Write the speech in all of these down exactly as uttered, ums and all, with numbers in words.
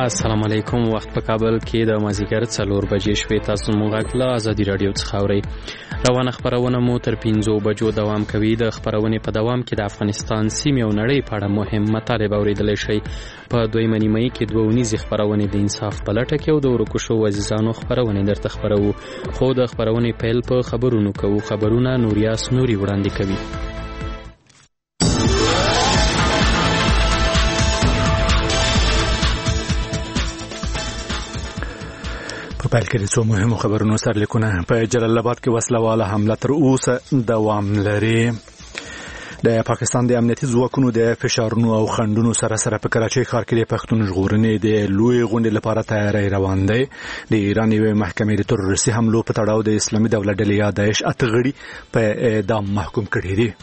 السلام علیکم. وخت په کابل کې د مازیګر څلور بجې شوې. تاسو موږ له ازادي رادیو څخه اورئ. روانه خبرونه مو تر پنځو بجو دوام کوي. د خبرونې په دوام کې د افغانستان سیمې او نړۍ په اړه مهم مطالب اوریدلی شئ. په دویمه نیمایي کې دوه اونیزې خبرونې د انصاف په لټه کې او د ورکو شوو عزیزانو خبرونې درته خبروو. خو د خبرونې پیل په خبرونو کوو. خبرونه نوریاس نوري وړاندې کوي. په پیل کې د څو مهمو خبرونو سرلیکونه. په جلال آباد کې وسلواله حمله تر اوسه دوام لري. د پاکستان د امنیتي ځواکونو د فشارونو او خنډونو سره سره په کراچۍ ښار کې د پښتون ژغورنې د لوی غونډې لپاره تیاری روان دی. د ایران یوې محکمې د تروریستي حملو په تړاو د اسلامي دولت ډلې یا داعش اته غړي په اعدام محکوم کړي دي.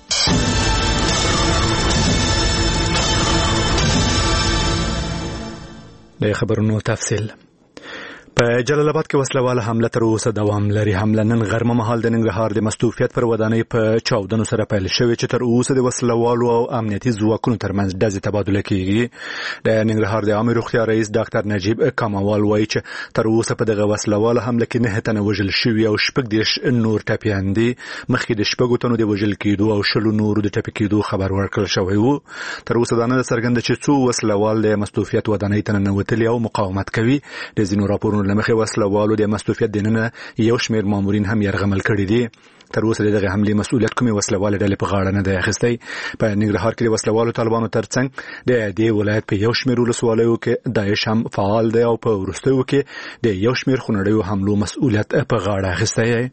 د خبرونو تفصیل. په جلال آباد کې وسلواله حمله تر اوسه دوام لري. حمله نن غرمه مهال د ننګرهار د مستوفیت پر ودانۍ په چاودنو سره پیل شوې چې تر اوسه د وسلوالو او امنیتي ځواکونو ترمنځ ډزې تبادله کیږي. د ننګرهار د عامه روغتیا رئیس ډاکټر نجیب کمال وایي چې تر اوسه په دغه وسلواله حمله کې نه تنه وژل شوي او شپږ دېرش نور ټپیان دي. مخکې د شپږو تنو د وژل کېدو او شلو نورو د ټپي کېدو خبر ورکړل شوی و. تر اوسه دا نه څرګنده چې څو وسلوال د مستوفیت ودانۍ ته ننوتلي او مقاومت کوي. د ځینو راپورونو لمخې وسلوالو د مستوفیت دننه یو شمېر مامورین هم یرغمل کړي دي. تر اوسه دغه حملې مسؤلیت کومې وسلوالې ډلې په غاړه نه دی اخیستی. په ننګرهار کې د وسلوالو طالبانو ترڅنګ د دې ولایت په یو شمېر ولسوالیو کې داعش هم فعال دی او په وروستیو کې د یو شمېر خونړیو حملو مسؤلیت په غاړه اخیستی دی.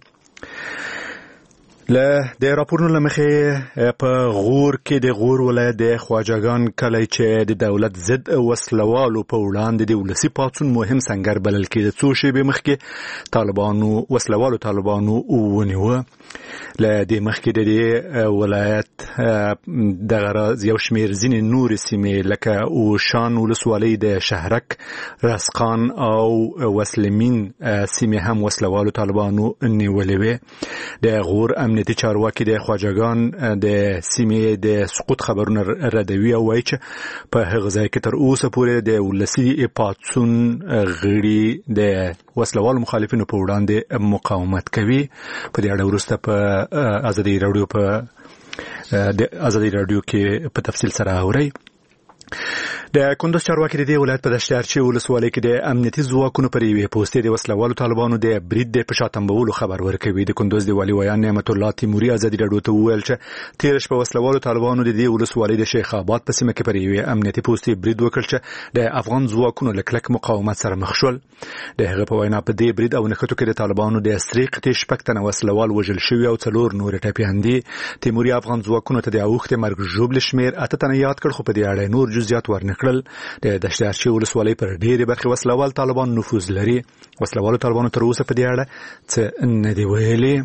له د راپورونو لمخې په غور کې د غور ولایت د خواجهګان کلی چې د دولت ضد وسلوالو په وړاندې د ولسي پاڅون مهم سنگر بلل کېده. څو شېبې مخکې طالبانو وسلوالو طالبانو ونیوه. له دې مخکې د دې ولایت دغه راز یو شمېر ځینې نورې سیمې لکه اوشان ولسوالۍ د شهرک، رسقان او وسلمین سیمې هم وسلوالو طالبانو نیولې وې. د غور امنیتي چارواکي د خواجهګان د سیمې د سقوط خبرونه ردوي او وایي چې په هغه ځای کې تر اوسه پورې د ولسي پاڅون غړي د وسلوالو مخالفینو په وړاندې مقاومت کوي. په دې اړه وروسته په ازادي رادیو په د ازادي رادیو کې په تفصیل سره اورئ. د کندوز چارواکي د دې ولایت په دشتارچي ولسوالۍ کې د امنیتي ځواکونو پر یوې پوستې د وسلوالو طالبانو د برید د په شا تمبولو خبر ورکوي. د کندوز د والي ویان نعمت الله تیموري ازادي رادیو ته وویل چې تېره شپه وسلوالو طالبانو د دې ولسوالۍ د شیخ آباد په سیمه کې پر یوې امنیتي پوستې برید وکړ چې د افغان ځواکونو له کلک مقاومت سره مخ شول. د هغه په وینا په دې برید او نښتو کې د طالبانو د سرې قطعې شپږ تنه وسلوال وژل شوي او څلور نور ټپیان دي. تیموري افغان ځواکونو ته د اوښتې مرګ ژوبل شمېر اته تنه یاد کړ، خو په دې اړه نور جزئیات ورنکړل. د دشتارچي ولسوالۍ پر ډېرې برخې وسلوال طالبان نفوذ لري. وسلوالو طالبانو تر اوسه په دې اړه څه نه دي ویلي.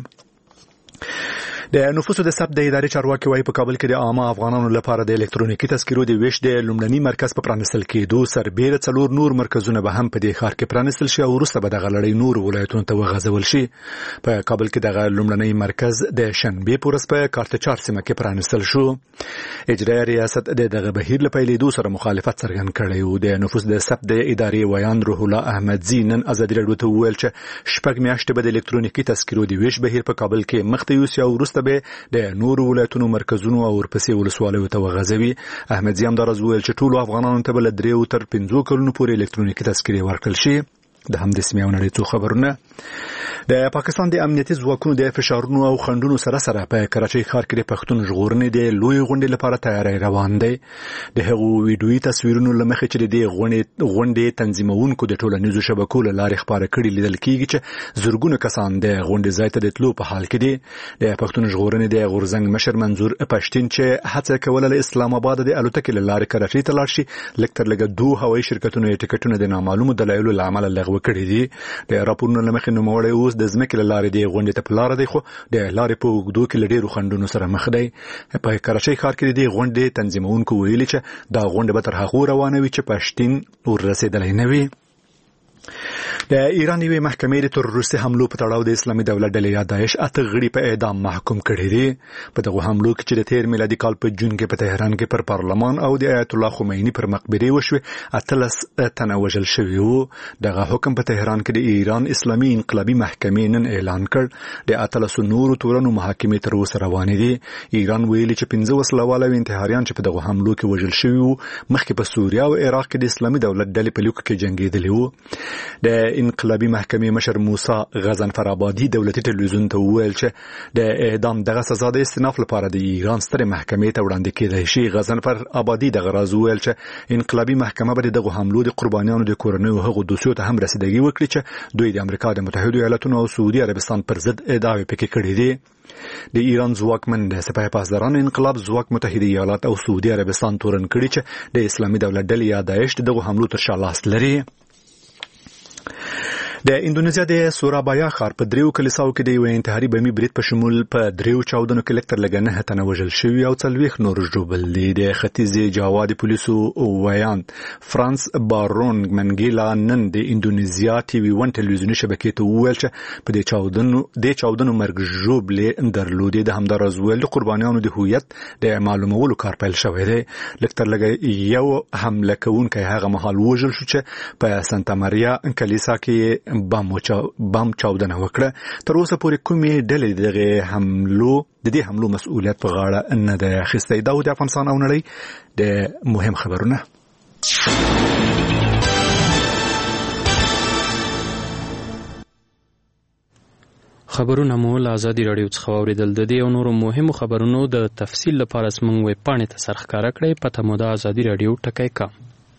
د نفوسو د ثبت د ادارې چارواکي وايي په کابل کې د عامه افغانانو لپاره د الکترونیکي تذکرو د ویش د لومړني مرکز په پرانستل کېدو سربېره څلور نور مرکزونه به هم په دې ښار کې پرانستل شي او وروسته به دغه لړۍ نور ولایتونو ته وغځول شي. په کابل کې دغه لومړنی مرکز د شنبې په ورځ په کارتچار سیمه کې پرانستل شو. اجرایي ریاست د دغه بهیر له پیلېدو سره مخالفت څرګند کړی و. د نفوس د ثبت د ادارې ویان روح الله احمدزي نن ازادي رادیو ته وویل چې شپږ میاشتې به د الکترونیکي تذکرو د ویش بهیر په کابل کې مخ ته یوسي او وروسته به د نورو ولایتونو مرکزونو او ورپسې ولسوالیو ته وغځوي. احمدزي همداراز وویل چې ټولو افغانانو ته به له دریو تر پنځو کلونو پورې الکترونیکي تذکرې ورکړل شي. د همدې سیمې او نړۍ څو خبرونه. د پاکستان د امنیتي ځواکونو د فشارونو او خنډونو سره سره په کراچۍ ښار کې د پښتون ژغورنې د لوی غونډې لپاره تیاری روان دی. د هغو ویډیويي تصویرونو له مخې چې د دې غونډې تنظیمونکو د ټولنیزو شبکو له لارې خپاره کړي لیدل کېږي چې زرګونه کسان د غونډې ځای ته د تلو په حال کې دي. د پښتون ژغورنې د غورځنګ مشر منظور پښتين چې هڅه کوله له اسلام آباد د الوتکې له لارې کراچۍ ته لاړ شي، لږ تر لږه دوه هوایي شرکتونو یې ټکټونه د نامعلومو دلایلو له امله لغوه کړي دي. د راپورونو له مخې نوموړی اوس د ځمکې له لارې د غونډې ته په لاره دی، خو د لارې په اوږدو کې له ډېرو خنډونو سره مخ دی. په کراچۍ ښار کې د غونډې تنظیمونکو ویلي چې دا غونډه به تر هغو روانه وي چې پښتين ورسېدلی نه وي. د ایران یوې محکمې د تروریستي حملو په تړاو د اسلامي دولت ډلې یا داعش اته غړي په اعدام محکوم کړي دي. په دغه حملو کې چې د تیر میلادي کال په جون کې په تهران کې پر پارلمان او د آیت الله خمینی پر مقبره وشوه اتلس تنه وژل شوي وو. دغه حکم په تهران کې د ایران اسلامي انقلابي محکمې نن اعلان کړ. د اتلس نورو تورنو محاکمې تر اوسه روانې دي. ایران ویلي چې پنځه وسلواله انتحاریان چې په دغه حملو کې وژل شوي وو مخکې په سوریه او عراق کې د اسلامي دولت ډلې په لیکو کې جنګېدلي وو. د انقلابي محکمې مشر موسی غضنفر آبادي دولتي ټلویزیون ته وویل چې د اعدام دغه سزا د استئناف لپاره د ایران سترې محکمې ته وړاندې کېدای شي. غضنفر آبادي دغه راز وویل چې انقلابي محکمه به دغه حملو د قربانیانو د کورنیو هغو دوسیو ته هم رسیدګي وکړي چې دوی د امریکا د متحده ایالاتونو او سعودي عربستان پر ضد ادعاوې پکې کړې دي. د ایران ځواکمن د سپاه پاسدارانو انقلاب ځواک متحده ایالات او سعودي عربستان تورن کړي چې د اسلامي دولت ډلې یا داعش دغه حملو تر شا لاس لري. د اندونیزیا د سورابایا ښار په دریو کلیساو کې د یو انتحاري بمي برید په شمول په دریو چاودنو کې لکتر لګ نه تنه وژل شوي او څلوېښت نور ژوبل دي. د ختیځ جاوا د پولیسو ویان فرانس بارون منګیلا نن د اندونیزیا ټي وي ون ټلویزیوني شبکې ته وویل چې په دې چاودنو د چاودنو مرګ ژوبلې درلودې. د همدارز ویل د قربانیانو د هویت د معلومولو کار پیل شوی دی. لکتر لګ یو حمله کوونکی هغه مهال وژل شو چې په سانتا ماریا کلیسا کې بم بم چاودنه وکړه. تر اوسه پورې کومې ډلې دغه حملو د دې حملو مسؤلیت په غاړه نه ده اخیستی. دا د افغانستان او نړۍ د مهم خبرونه. خبرونه مو له ازادي راډیو څخه واوریدل. د دې او نورو مهمو خبرونو د تفصیل لپاره زموږ ویب پاڼې ته سر ښکاره کړئ. پته مو د ازادي راډیو ټکی کام.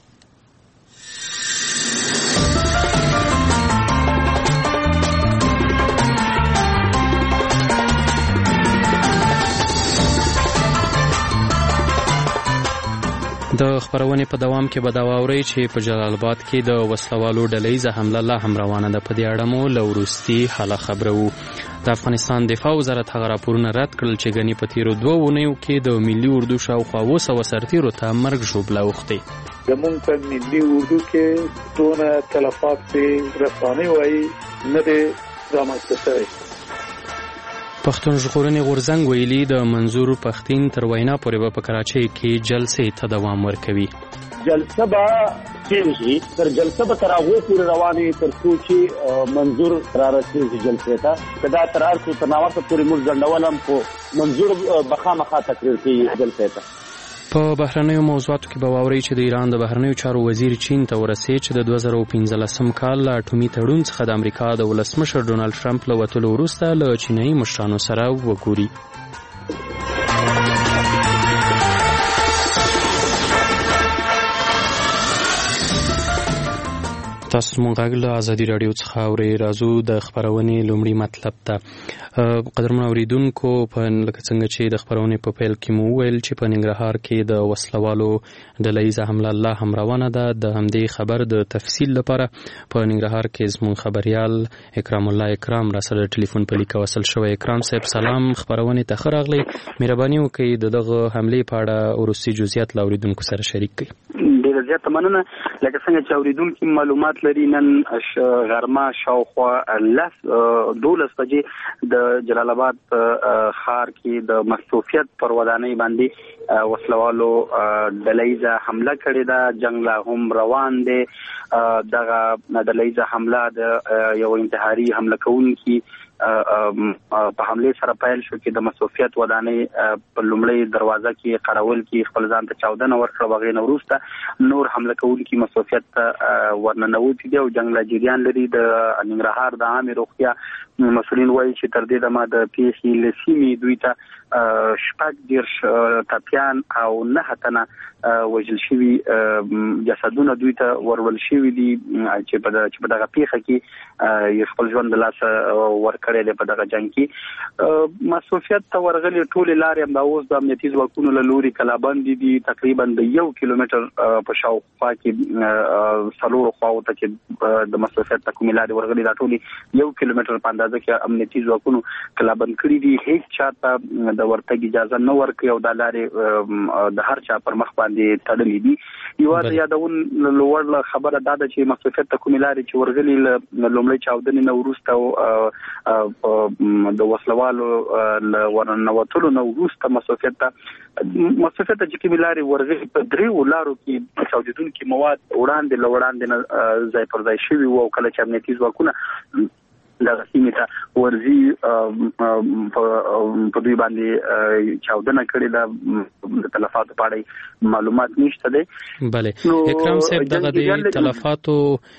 د خبرونې په دوام کې به دا واورئ چې په جلال آباد کې د وسلوالو ډلهیزه حمله لا هم روانه ده. په دې اړه مو له وروستي حاله خبرو. د افغانستان دفاع وزارت هغه راپورونه رد کړل چې ګنې په تیرو دوه اونیو کې د ملي اردو شاوخوا اوه سوه سرتیرو ته مرګ ژوبله اوښتې. زمونږ په ملي اردو کې دونه تلفات چې رسانې وایي نه دی رامنځته شوی. پښتون ژغورنې غورځنګ ویلي د منظور پښتين تر وینا پورې به په کراچۍ کې جلسې ته دوام ورکوي. جلسه به کېږي تر جلسه به تر هغو پورې روانې تر څو چې منظور را رسېږي جلسې ته. که دا تر هر څو تر ناوخته پورې موږ ځنډول هم خو منظور به خامخا تقریر کېږي جلسې ته. په بهرنیو موضوعاتو کې به واورئ چې د ایران د بهرنیو چارو وزیر چین ته ورسېد چې د دوه زره پنځلسم کال له اټومي تړون څخه د امریکا د ولسمشر ډونالډ ټرمپ له وتلو وروسته له چینایي مشرانو سره وګوري. تاسو مونږ غږ له ازادي راډیو څخه اورئ. راځو د خبرونې لومړي مطلب ته. قدرمنو اوریدونکو، په لکه څنګه چې د خبرونې په پیل کې مو وویل چې په ننګرهار کې د وسلوالو ډلهیزه حمله لا هم روانه ده. د همدې خبر د تفصیل لپاره په ننګرهار کې زموږ خبریال اکرام الله اکرام را سره ټلیفون په لیکه وصل شوی. اکرام صاحب سلام، خبرونې ته ښه راغلی. مهرباني وکړئ د دغه حملې په اړه وروستي جزئیات له اوریدونکو سره شریک کړئ. ډېره زیاته مننه. لکه څنګه چې اوریدونکي معلومات لري، نن غرمه شاوخوا لس دولس بجې د جلال آباد ښار کې د مصروفیت پر ودانۍ باندې وسلوالو ډلهیزه حمله کړې ده. جنگ لا هم روان دی. دغه ډلهیزه حمله د یو انتحاري حمله کوونکي په حمله سره پیل شو چې د مصروفیت ودانۍ په لومړی دروازه کې قراول کې خپل ځان ته چاودنه ورکړه. هغې نه وروسته نور حمله کوونکي مصروفیت ته ورننوتي دي او جنګ لا جریان لري. د ننګرهار د عامې روغتیا مسؤلین وایي چې تر دې دمه د پیښې له سیمې دوی ته شپږ دېرش ټپیان او نهه تنه وژل شوي جسدونه دوی ته ورول شوي دي چې په دغه پیښه کې خپل ژوند له لاسه ورکړي کړی دی په دغه جنگ کې مصروفیت ته ورغلي ټول لارې هم د اوس د امنیتي ځواکونو له لوري کلابند دي تقریبا د یو کیلومتر په شاوخوا کې څلور خواو ته چې د مصروفیت ته کومې لارې ورغلي دا ټول یو کیلومتر په اندازه کې امنیتي ځواکونو کلابند کړي دي هیڅ چاته د ورتګ اجازه نه ورکړي او د لارې د هر چا پر مخ باندې تړلې دي یو د یادون لوړ خبره دا ده چې مصروفیت ته کومې لارې چې ورغلي لومړی چاودنې نه وروسته د وسلوالو ورننوتلو نه وروسته مصروفیت ته مصروفیت ته چې کومې لارې ورغلي په دریو لارو کې چاودېدونکي مواد وړاندې له وړاندې نه ځای پر ځای شوي وو او کله چې امنیتي ځواکونه دغه سیمې ته ورځي په دوی باندې چاودنه کړې ده د تلفاتو په اړه معلومات نشته دی. بله اکرام صاحب دغه د تلفاتو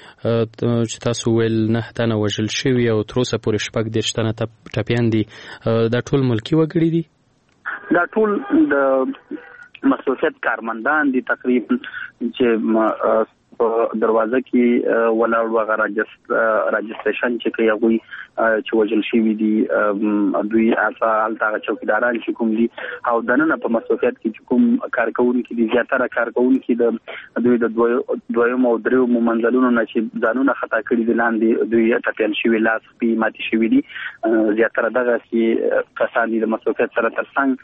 چې تاسو ویل نه تنه وژل شوي او تر اوسه پورې شپږ دېرش تنه ټپیان دي دا ټول ملکي وګړي دي؟ دا ټول د مصروفیت کارمندان دي تقریبا چې په دروازه کې ولاړ وغه راجستریشن چې کوي هغه چې وجل شي دي دوی اصل تا چوکیداران چې کوم دي او دنه په مصروفیت کې کوم کارکونکو دي زیاتره کارکونکو د دوی د دویم او دریم منځلونو نه چې ځانونه خطا کړی دي لاندې دوی ټاکل شوی لاس په ماتي شوی دي زیاتره دغه چې کسان د مصروفیت سره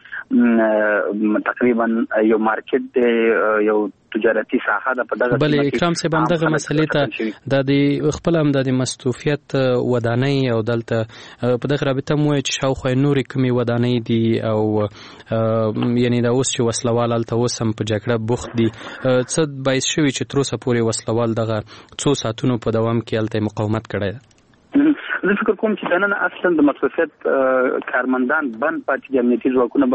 ترڅنګ تقریبا یو مارکیټ دی یو تجارتي ساحه ده په دغه بل اکرام صاحب هم دغه مسلې ته د خپل هم د مصروفیت ودانۍ او دلته په دغه رابطه مو چې شاوخوا نورې کومې ودانۍ دي او یعنی دا اوس چې وسلوال هلته اوس هم په جګړه بوخت دي څه باعث شوي چې تر اوسه پورې وسلوال دغه څو ساعتونو په دوام کې هلته مقاومت کړی ده؟ زه فکر کوم چې دنن اصلا د مصروفیت کارمندان بند پاتې د امنیتي ځواکونو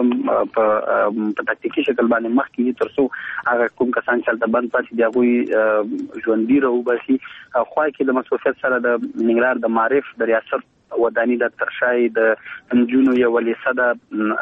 په تکتیکي شکل باندې مخکې ترڅو هغه کوم کسان چې د بند پاتې دی هغه ژوندۍ راوباسي خو کې د مصروفیت سره د ننګرهار د معارف د ریاست ودانی د ترشای د انجونو یو ولیسه د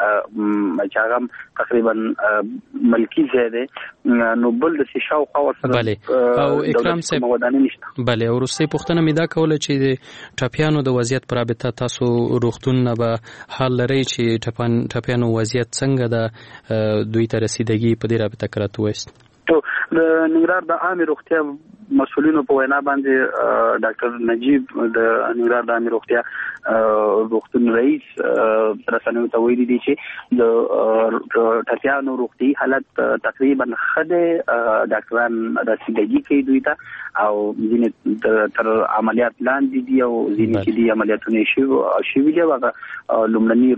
چاغم تقریبا ملکی زیاده نو بل د شاو خو سره بله او اکرام صاحب ودانی نشته بله او روسي پښتنه مې دا کوله چې د ټاپیانو د وضعیت پر رابطه تاسو روغتون نه به حال لري چې ټاپان ټاپیانو وضعیت څنګه د دوی ته رسیدګي په دې رابطه کړه وست د ننګرهار د عامه روغتیا مسؤلینو په وینا باندې ډاکټر نجیب د ننګرهار د عامه روغتیا روغتون رئیس رسنیو ته ویلي دي چې د ټاپیانو روغتي حالت تقریبا خده ډاکټران رسیدګي کوي دوی ته او ځینې تر عملیات لاندې دي او ځینې چې دي عملیاتونه شي شي دي هغه لومړني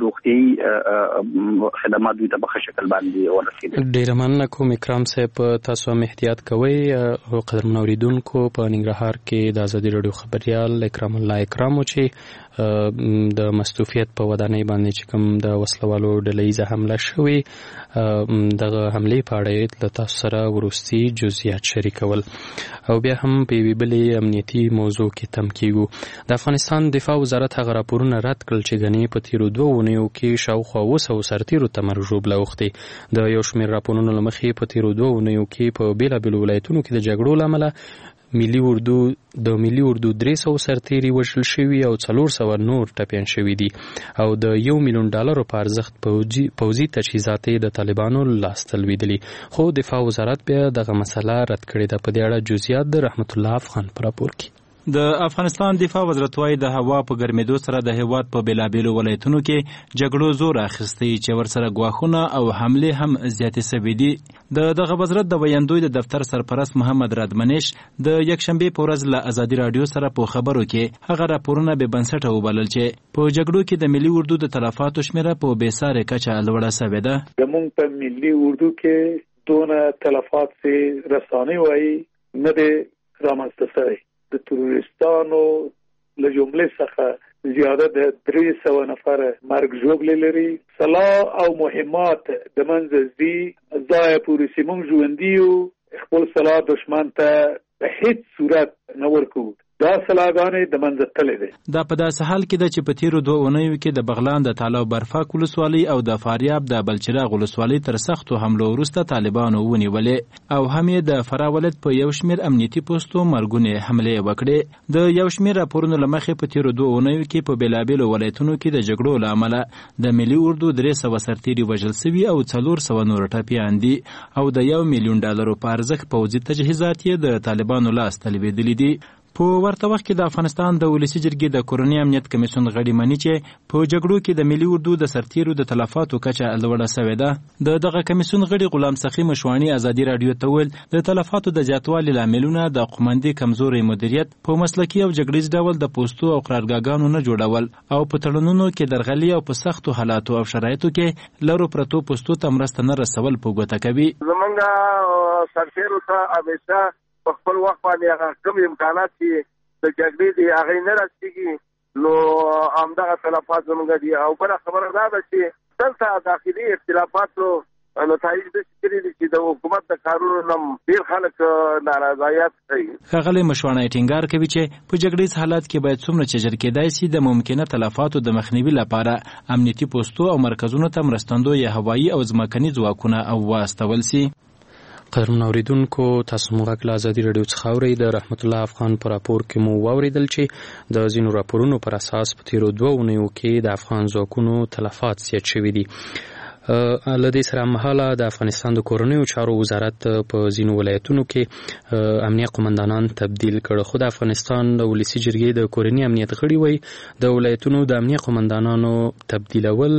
روغتي خدمات دوی ته په شکل باندې ورسېدل. ډیر مننه کوم اکرام صاحب تاسو هم احتیاط کوئ او قدر منوریدونکو په ننګرهار کې د ازادي رادیو خبريال اکرام الله اکرامو چې د مصروفیت په ودانۍ باندې چې کوم د وسلوالو ډلهیزه حمله شوې دغه حملې په اړه له تاسو سره وروستي جزئیات شریکول او بیا هم په یوې بلې امنیتي موضوع کې تم کیږو. د افغانستان دفاع وزارت هغه راپورونه رد کړل چې غني په تیرو دوه اونیو کې شاوخوا اوه سوه سرتیرو ته مرګ ژوبله اوښتې. د یو شمېر راپورونو له مخې په تیرو دوه اونیو کې په بېلابېلو ولایتونو کې د جګړو له امله ملي اردو د ملي اردو درې سوه سرتیري وژل شوي او څلور سوه نور ټپیان شوي دي او د یو میلیون ډالرو په ارزښت پوځي پوځي تجهیزات د طالبانو لاسته لوېدلي خو دفاع وزارت بیا دغه مسله رد کړې ده. په دې اړه جزئیات د رحمت الله افغان په راپور کې. د افغانستان دفاع وزارت وايي د هوا په ګرمېدو سره د هیواد په بیلابېلو ولایتونو کې جګړو زور اخیستی چې ورسره ګواښونه او حملې هم زیاتې سوي دي. د دغه وزارت د ویاندوی د دفتر سرپرست محمد رادمنش د یکشنبې په ورځ له ازادي رادیو سره په خبرو کې هغه راپورونه به بنسټه وبلل چې په جګړو کې د ملي اردو د تلفاتو شمیره په بېسارې کچه لوړه سوې ده. زموږ په ملي اردو کې دونه تلفات چې رسانې وایي نه دی رامنځته سوی. د تروریستانو له جملې څخه زیاده د درې سوه نفر مرګ ژوبلې لري. سلاح او مهمات د منځ ځي ځایه پورې چې موږ ژوندي یو خپل سلاح دشمن ته په هیڅ صورت نه ورکوو. دا سلاګانې د منځ تلې دي. دا په داسې حال کې ده چې په تیرو دوه اونیو کې د بغلان د تالا برفاک ولسوالۍ او د فاریاب د بلچراغ ولسوالۍ تر سختو حملو وروسته طالبانو ونیولې او هم یې د فراه ولایت په یو شمېر امنیتي پوستو مرګونې حملې وکړې. د یو شمېر راپورونو له مخې په تیرو دوه اونیو کې په بېلابېلو ولایتونو کې د جګړو له امله د ملي اردو درې سوه سرتېري وژل سوي او څلور سوه نور ټپیان دي او د یو میلیون ډالرو په ارزښت پوځي تجهیزات یې د طالبانو لاس ته لوېدلي دي. په ورته وخت کې د افغانستان د ولسي جرګې د کورني امنیت کمیسیون غړي مني چې په جګړو کې د ملي اردو د سرتیرو د تلفاتو کچه لوړه سوې ده. د دغه کمیسیون غړي غلام سخي مشواني ازادي رادیو ته ویل د تلفاتو د زیاتوالي لاملونه د قومندي کمزوري مدیریت په مسلکي او جګړیز ډول د پوستو او قرارګاګانو نه جوړول او په تړونونو کې درغلي او په سختو حالاتو او شرایطو کې لرو پرتو پوستو ته مرسته نه رسول په ګوته کوي. زمونږ سرتیرو ته همیشه په خپل وخت باندې هغه کوم امکانات چې د جګړې دي هغه نه رسېږي نو همدغه تلفات زموږ دي. او بله خبره دا ده چې دلته داخلي اختلافاتو نتایج داسې کړي دي چې د حکومت د کارونو نه ډېر خلک نارضایت کوي. ښاغلی مشواڼی ټینګار کوي چې په جګړیز حالات کې باید څومره چې ژر کېدای سي د ممکنه تلفاتو د مخنیوي لپاره امنیتي پوستو او مرکزونو ته مرستندوی هوایي او ځمکني ځواکونه او واستول سي. قدرمن اوریدونکو تاسو موږ له ازادي رادیو څخه اورئ. د رحمت الله افغان په راپور کې مو واوریدل چې د ځینو راپورونو پر اساس په تیرو دوه اونیو کې د افغان ځواکونو تلفات زیات شوي دي. له دې سره هممهاله د افغانستان د کورنیو چارو وزارت په ځینو ولایتونو کې امنیه قمندانان تبدیل کړ. خو د افغانستان د ولسي جرګې د کورني امنیت غړي وایي د ولایتونو د امنیه قمندانانو تبدیلول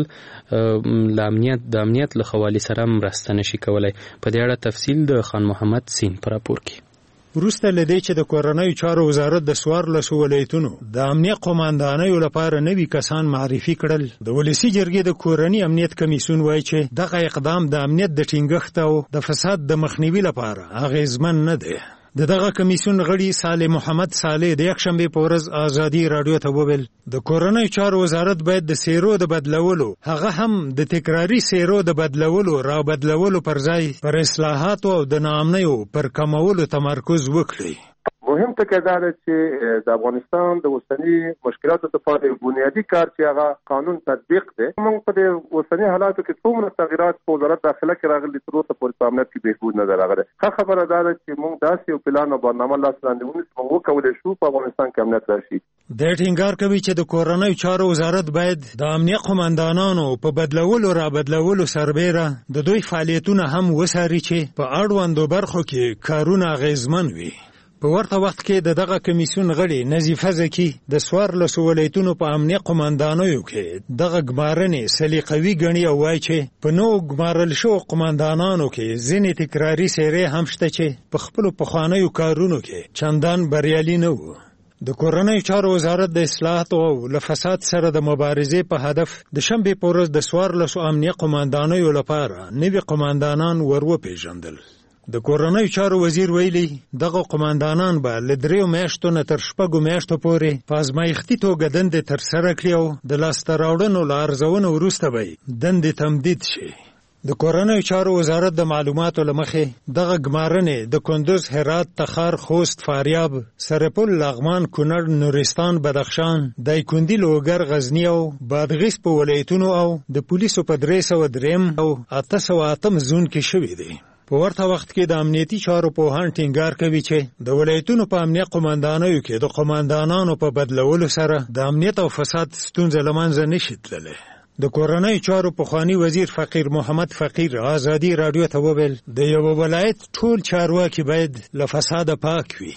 له امنیت د امنیت له حوالې سره مرسته نشي کولای. په دې اړه تفصیل د خان محمد سین په راپور کې. وروسته له دې چې د کورنیو چارو وزارت د څوارلسو ولایتونو د امنیه قماندانیو لپاره نوي کسان معرفي کړل، د ولسي جرګې د کورني امنیت کمیسیون وایي چې دغه اقدام د امنیت د ټینګښت او د فساد د مخنیوي لپاره اغېزمن نه دی. د دغه کمیسیون غړي صالح محمد صالح د یکشنبې په ورځ ازادي رادیو ته وویل د کورنیو چارو وزارت باید د سیرو د بدلولو هغه هم د تکراري سیرو د بدلولو را بدلولو پر ځای پر اصلاحاتو او د ناامنیو پر کمولو تمرکز وکړي. مهم ټکی دا دی چې د افغانستان د اوسني مشکلاتو لپاره یو بنیادي کار چې هغه قانون تطبیق دی. موږ په دې اوسني حالاتو کې څومره تغیرات په وزارت داخله کې راغلي تر اوسه پورې په امنیت کې بهبود نه دی راغلی. ښه خبره دا ده چې موږ داسې یو پلان او برنامه لاس لاندې ونیسو موږ وکولی شو په افغانستان کې امنیت راشي. د ټینګار کوي چې د کورنیو چارو وزارت باید د امنیه قماندانانو په بدلولو را بدلولو سربیره د دوی فعالیتونه هم وڅاري چې په اړوندو برخو کې کارونه اغېزمن وي. په ورته وخت کې د دغه کمیسیون غړي نظیفه زکي د څوارلسو ولایتونو په امنیه قماندانیو کې دغه ګمارنې سلیقوي ګڼي او وایي چې په نوو ګمارل شوو قماندانانو کې ځینې تکراري څېرې هم شته چې په خپلو پخوانیو کارونو کې چندان بریالي نه وو. د کورنیو چارو وزارت د اصلاحاتو او له فساد سره د مبارزې په هدف د شنبې په ورځ د څوارلسو امنیه قماندانیو لپاره نوي قماندانان ور وپېژندل. د کورنیو چارو وزیر ویلي دغه قماندانان به له دریو میاشتو نه تر شپږو میاشتو پورې په ازمایښتي توګه دندې ترسره کړي او د لاسته راوړنو له ارزونو وروسته به دندې تمدید شي. د کورنیو چارو وزارت د معلوماتو له مخې دغه ګمارنې د کندوز، هرات، تخار، خوست، فاریاب، سرپل، لغمان، کونړ، نورستان، بدخشان، دایکنډي، لوګر، غزني او بادغیس په ولایتونو او د پولیسو په درې سوه درېیم او اته سوه اتم زون کې شوي دي. په ورته وخت کې د امنیتي چارو پوهان ټینګار کوي چې د ولایتونو په امنیه قماندانیو کې د قماندانانو په بدلولو سره د امنیت او فساد ستونزه له منځه نشي تللی. د کورنیو چارو پخوانی وزیر فقیر محمد فقیر ازادي رادیو ته وویل د یو ولایت ټول چارواکي باید له فساده پاک وي.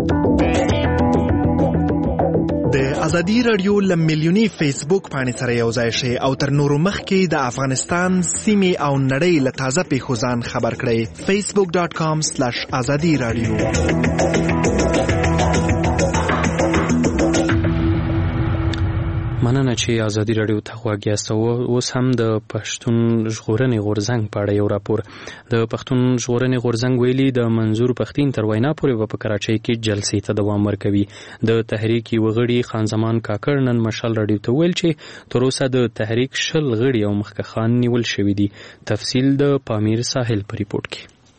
د ازادي رادیو ل میلیونی فیسبوک باندې سره یو ځای شئ او تر نورو مخکې د افغانستان سیمې او نړۍ له تازه پیښو ځان خبر کړئ. فیسبوک ډاټ کام سلیش ازادي رادیو. مننه چې ازادي رادیو ته غوږ یاست. اوس هم د پښتون ژغورنې غورځنګ په اړه یو راپور. د پښتون ژغورنې غورځنګ ویلي د منظور پښتین تر وینا پورې به په کراچۍ کې جلسې ته دوام ورکوي. د تحریک یو غړي خان زمان کاکړ نن مشال رادیو ته ویل چې تر اوسه د تحریک شل غړي او مخکښان نیول شوي دي. تفصیل د پامیر ساحل په ریپورت کې.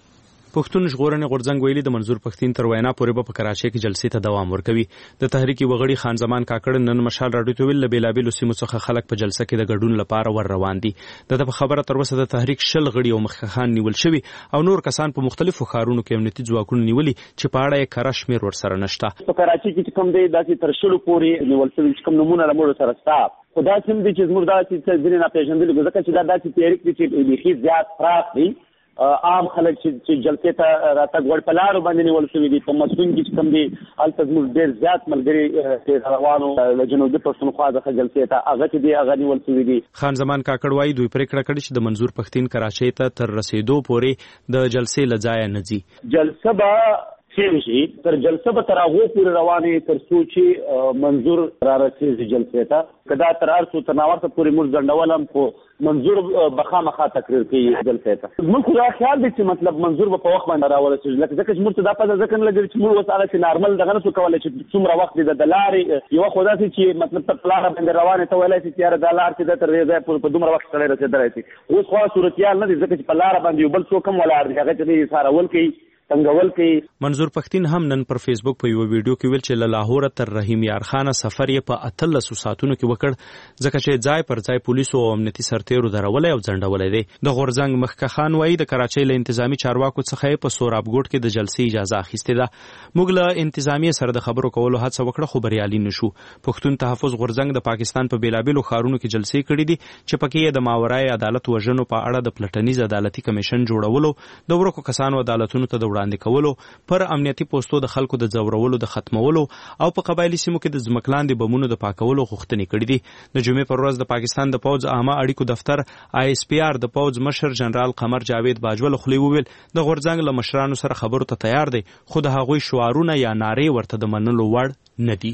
پښتون ژغورنې غورځنګ ویلي د منظور پښتین تر وینا پورې به په کراچۍ کې جلسې ته دوام ورکوي. د تحریک وغړي خان زمان کاکړ نن مشال راډیو ته ویل له بیلابېلو سیمو څخه خلک په جلسه کې د ګډون لپاره ور روان دي. د خبره تر اوسه د تحریک شل غړي او مخکخان نیول شوي او نور کسان په مختلفو ښارونو کې امنیتي ځواکونه نیولي چې په اړه یې کره شمېر ورسره نشته. په کراچۍ کې کوم دی داسې تر شلو پورې نیول شوي چې کوم نمونه له موږ سره شته. خو دا سم دي چې زموږ داسې ځینې ناپېژندلي ځکه چې دا داسې تحریک دی چې بیخي زیات پراخ دی. عام خلک چې جلسې ته راتګ وړ په لارو باندې نیول شوي دي. په مسکون کې چې کوم دي هلته زموږ ډېر زیات ملګري روانو له جنوبي پښتونخوا څخه جلسې ته هغه چې دي هغه نیول شوي دي. خان زمان کاکړ وایي دوی پرېکړه کړې چې د منظور پښتین کراچۍ ته تر رسېدو پورې د جلسې له ځایه نه ځي. جلسه به شي تر جلسه به تر هغو پورې روانې تر څو چې منظور را رسېږي جلسې ته. که دا تر هر څو تر ناوخته پورې موږ ځنډول هم خو منظور به خامخا تقریر کوي جلسې ته. موږ خو دا خیال دی چې مطلب منظور به په وخت باندې راورسېږي. لکه ځکه چې موږ ته دا پته ځکه نه لګېږي چې موږ اوس هغسې نارمل دغه نه شو کولی چې څومره وخت دی د لارې یوه خو داسې چې مطلب ته په لاره باندې روانې ته ویلی شي چې یاره دا لار چې ده تر دې ځایه پورې په دومره وخت سړی رسېدلی شي. اوس خو هغه صورتیال نه دی ځکه چې په لاره باندې یو بل څوک هم ولاړ دی هغه چې دی څارول کوي څنګهول کوي. منظور پښتین هم نن پر فیسبوک په یو ویډیو کې ویل چې له لاهور تر رحیم یار خان سفر یې په اتلسو ساعتونو کې وکړ ځکه چې ځای پر ځای پولیسو او امنیتي سرتیرو درولې او ځنډولې دي. د غورځنګ مخکخان وایي د کراچۍ له انتظامی چارواکو څخه په سورابګوټ کې د جلسې اجازه اخیستې ده. موږ له انتظامی سره د خبرو کولو هڅه وکړه خو بریالي نشو. پښتون تحفظ غورځنګ د پاکستان په بیلابېلو ښارونو کې جلسې کړې دي چې پکې د ماورای عدالت وژنو په اړه د پلټنیز عدالتي کمیشن جوړولو، د ورکو کسانو عدالتونو ته د وړاندې کولو، پر امنیتي پوسټو د خلکو د ځورولو د ختمولو او په قبایلی سیمو کې د ځمکلاندې بمونو د پاکولو غوښتنې کړې دي. د جمعې پر ورځ د پاکستان د پوځ عامه اړیکو دفتر آی اس پی آر د پوځ مشر جنرال قمر جاوید باجوه له خولې وویل د غورځنګ له مشرانو سره خبرو ته تیار دی خو د هغوی شعارونه یا نارې ورته د منلو وړ نه دي.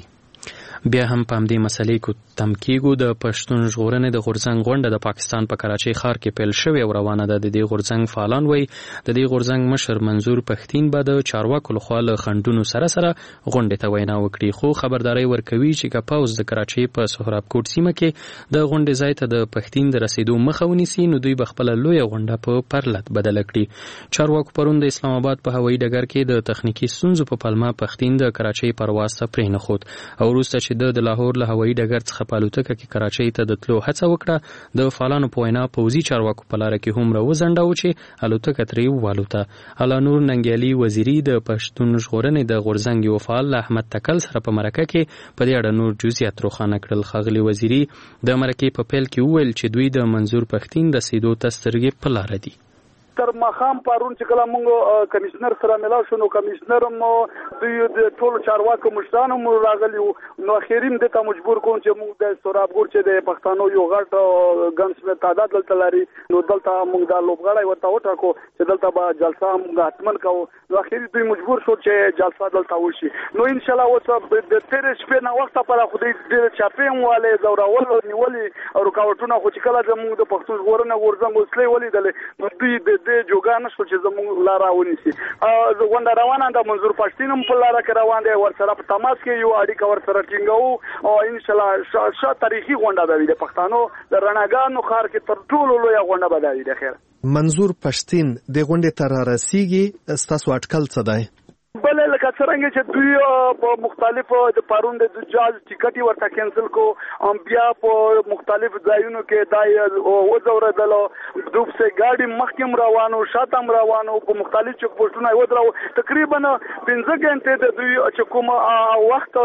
بیا هم په همدې مسلې کو تم کېږو. د پښتون ژغورنې د غورځنګ غونډه د پاکستان په کراچۍ ښار کې پیل شوې او روانه ده. د دې غورځنګ فعالان وایي د دې غورځنګ مشر منظور پښتین به د چارواکو لخوا له خنډونو سره سره غونډې ته وینا وکړي خو خبرداری ورکوي چې که پوځ د کراچۍ په سهراب کوټ سیمه کې د غونډې ځای ته د پښتین د رسېدو مخه ونیسي نو دوی به خپله لویه غونډه په پرلت بدله کړي. چارواکو پرون د اسلام آباد په هوایي ډګر کې د تخنیکي ستونزو په پلمه پښتین د کراچۍ پرواز ته پرېنښود او وروسته چې د لاهور له هوایي ډګر څخه په الوتکه کې کراچۍ ته د تلو هڅه وکړه د فعالانو په وینا پوځي چارواکو په لاره کې هومره وځنډاوه چې الوتکه ترې ووالوته. الله نور ننګیالي وزیري د پښتون ژغورنې د غورځنګ یو فعال احمد تکل سره په مرکه کې په دې اړه نور جزئیات روښانه کړل. ښاغلي وزیري د مرکې په پیل کې وویل چې دوی د منظور پښتین د رسېدو ته سترګې په لاره دي. تر ماښام پرون چې کله موږ کمشنر سره ملاو شو نو کمشنر هم دوی د ټولو چارواکو مشران هم راغلي وو نو اخري هم دته مجبور کوم چې موږ د سورابګوټ چې د پښتنو یو غټ ګنس تعداد دلته لري نو دلته موږ د لوبغړی ورته وټاکو چې دلته به جلسه موږ حتمن کوو. نو اخري دوی مجبور شو چې جلسه دلته وشي. نو ان شاء الله اوس د تیرې شپې نه وخته پر خو دې ډېر چاپې والے زوراول نیولې او رکاوټونه خو چې کله زموږ د پښتون ژغورنې غورځنګ وسلې ولیدلې نو دوی د دې جوګا نشو چې زموږ لاره ونیسي. غونډه روانه ده. منظور پښتین هم په لاره کې روان دی ورسره په تماس کې یو اړیکه ورسره ټینګو او ان شاء الله ش تاریخي غونډه به وي د پښتنو د رڼاګانو ښار کې تر ټولو لویه غونډه به وي. د خیر منظور پښتین د غونډې تر رسیږي ستاسو اټکل څه دی؟ بل لکه څنګه چې دوی په مختلفو د پرون د جاز ټیکټي ورته کینسل کو ام بیا په مختلف ځایونو کې دای وځوردل دوب سه ګاډي مخکم روانو شاتم روانو په مختلف چک پوسټونه ودرو تقریبا پنځه غنټې د دوی چې کوم وخت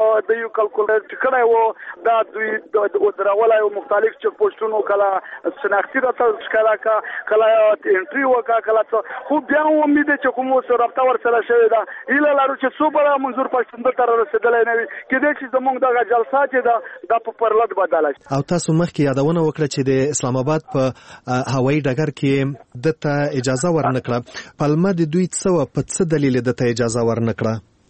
د یو کلکولیټ کړای وو دا دوی د ودرولای مختلف چک پوسټونو کله شناختی راته ښکارا کا کله انټری وکا کله خو بیا امید چې کوم سره رابطه ورسره شوی دا ایله لارو چې صوبره منظور پښتون تر رسیدلای نه وي کله چې زمونږ دغه جلسه چې دا د په پرلط بدل شي. او تاسو مخکې یادونه وکړه چې د اسلام آباد په هوایي ډګر کې دته اجازه ورنکړه. پلمه د دوی څه په څه دلیل دته اجازه ورنکړه؟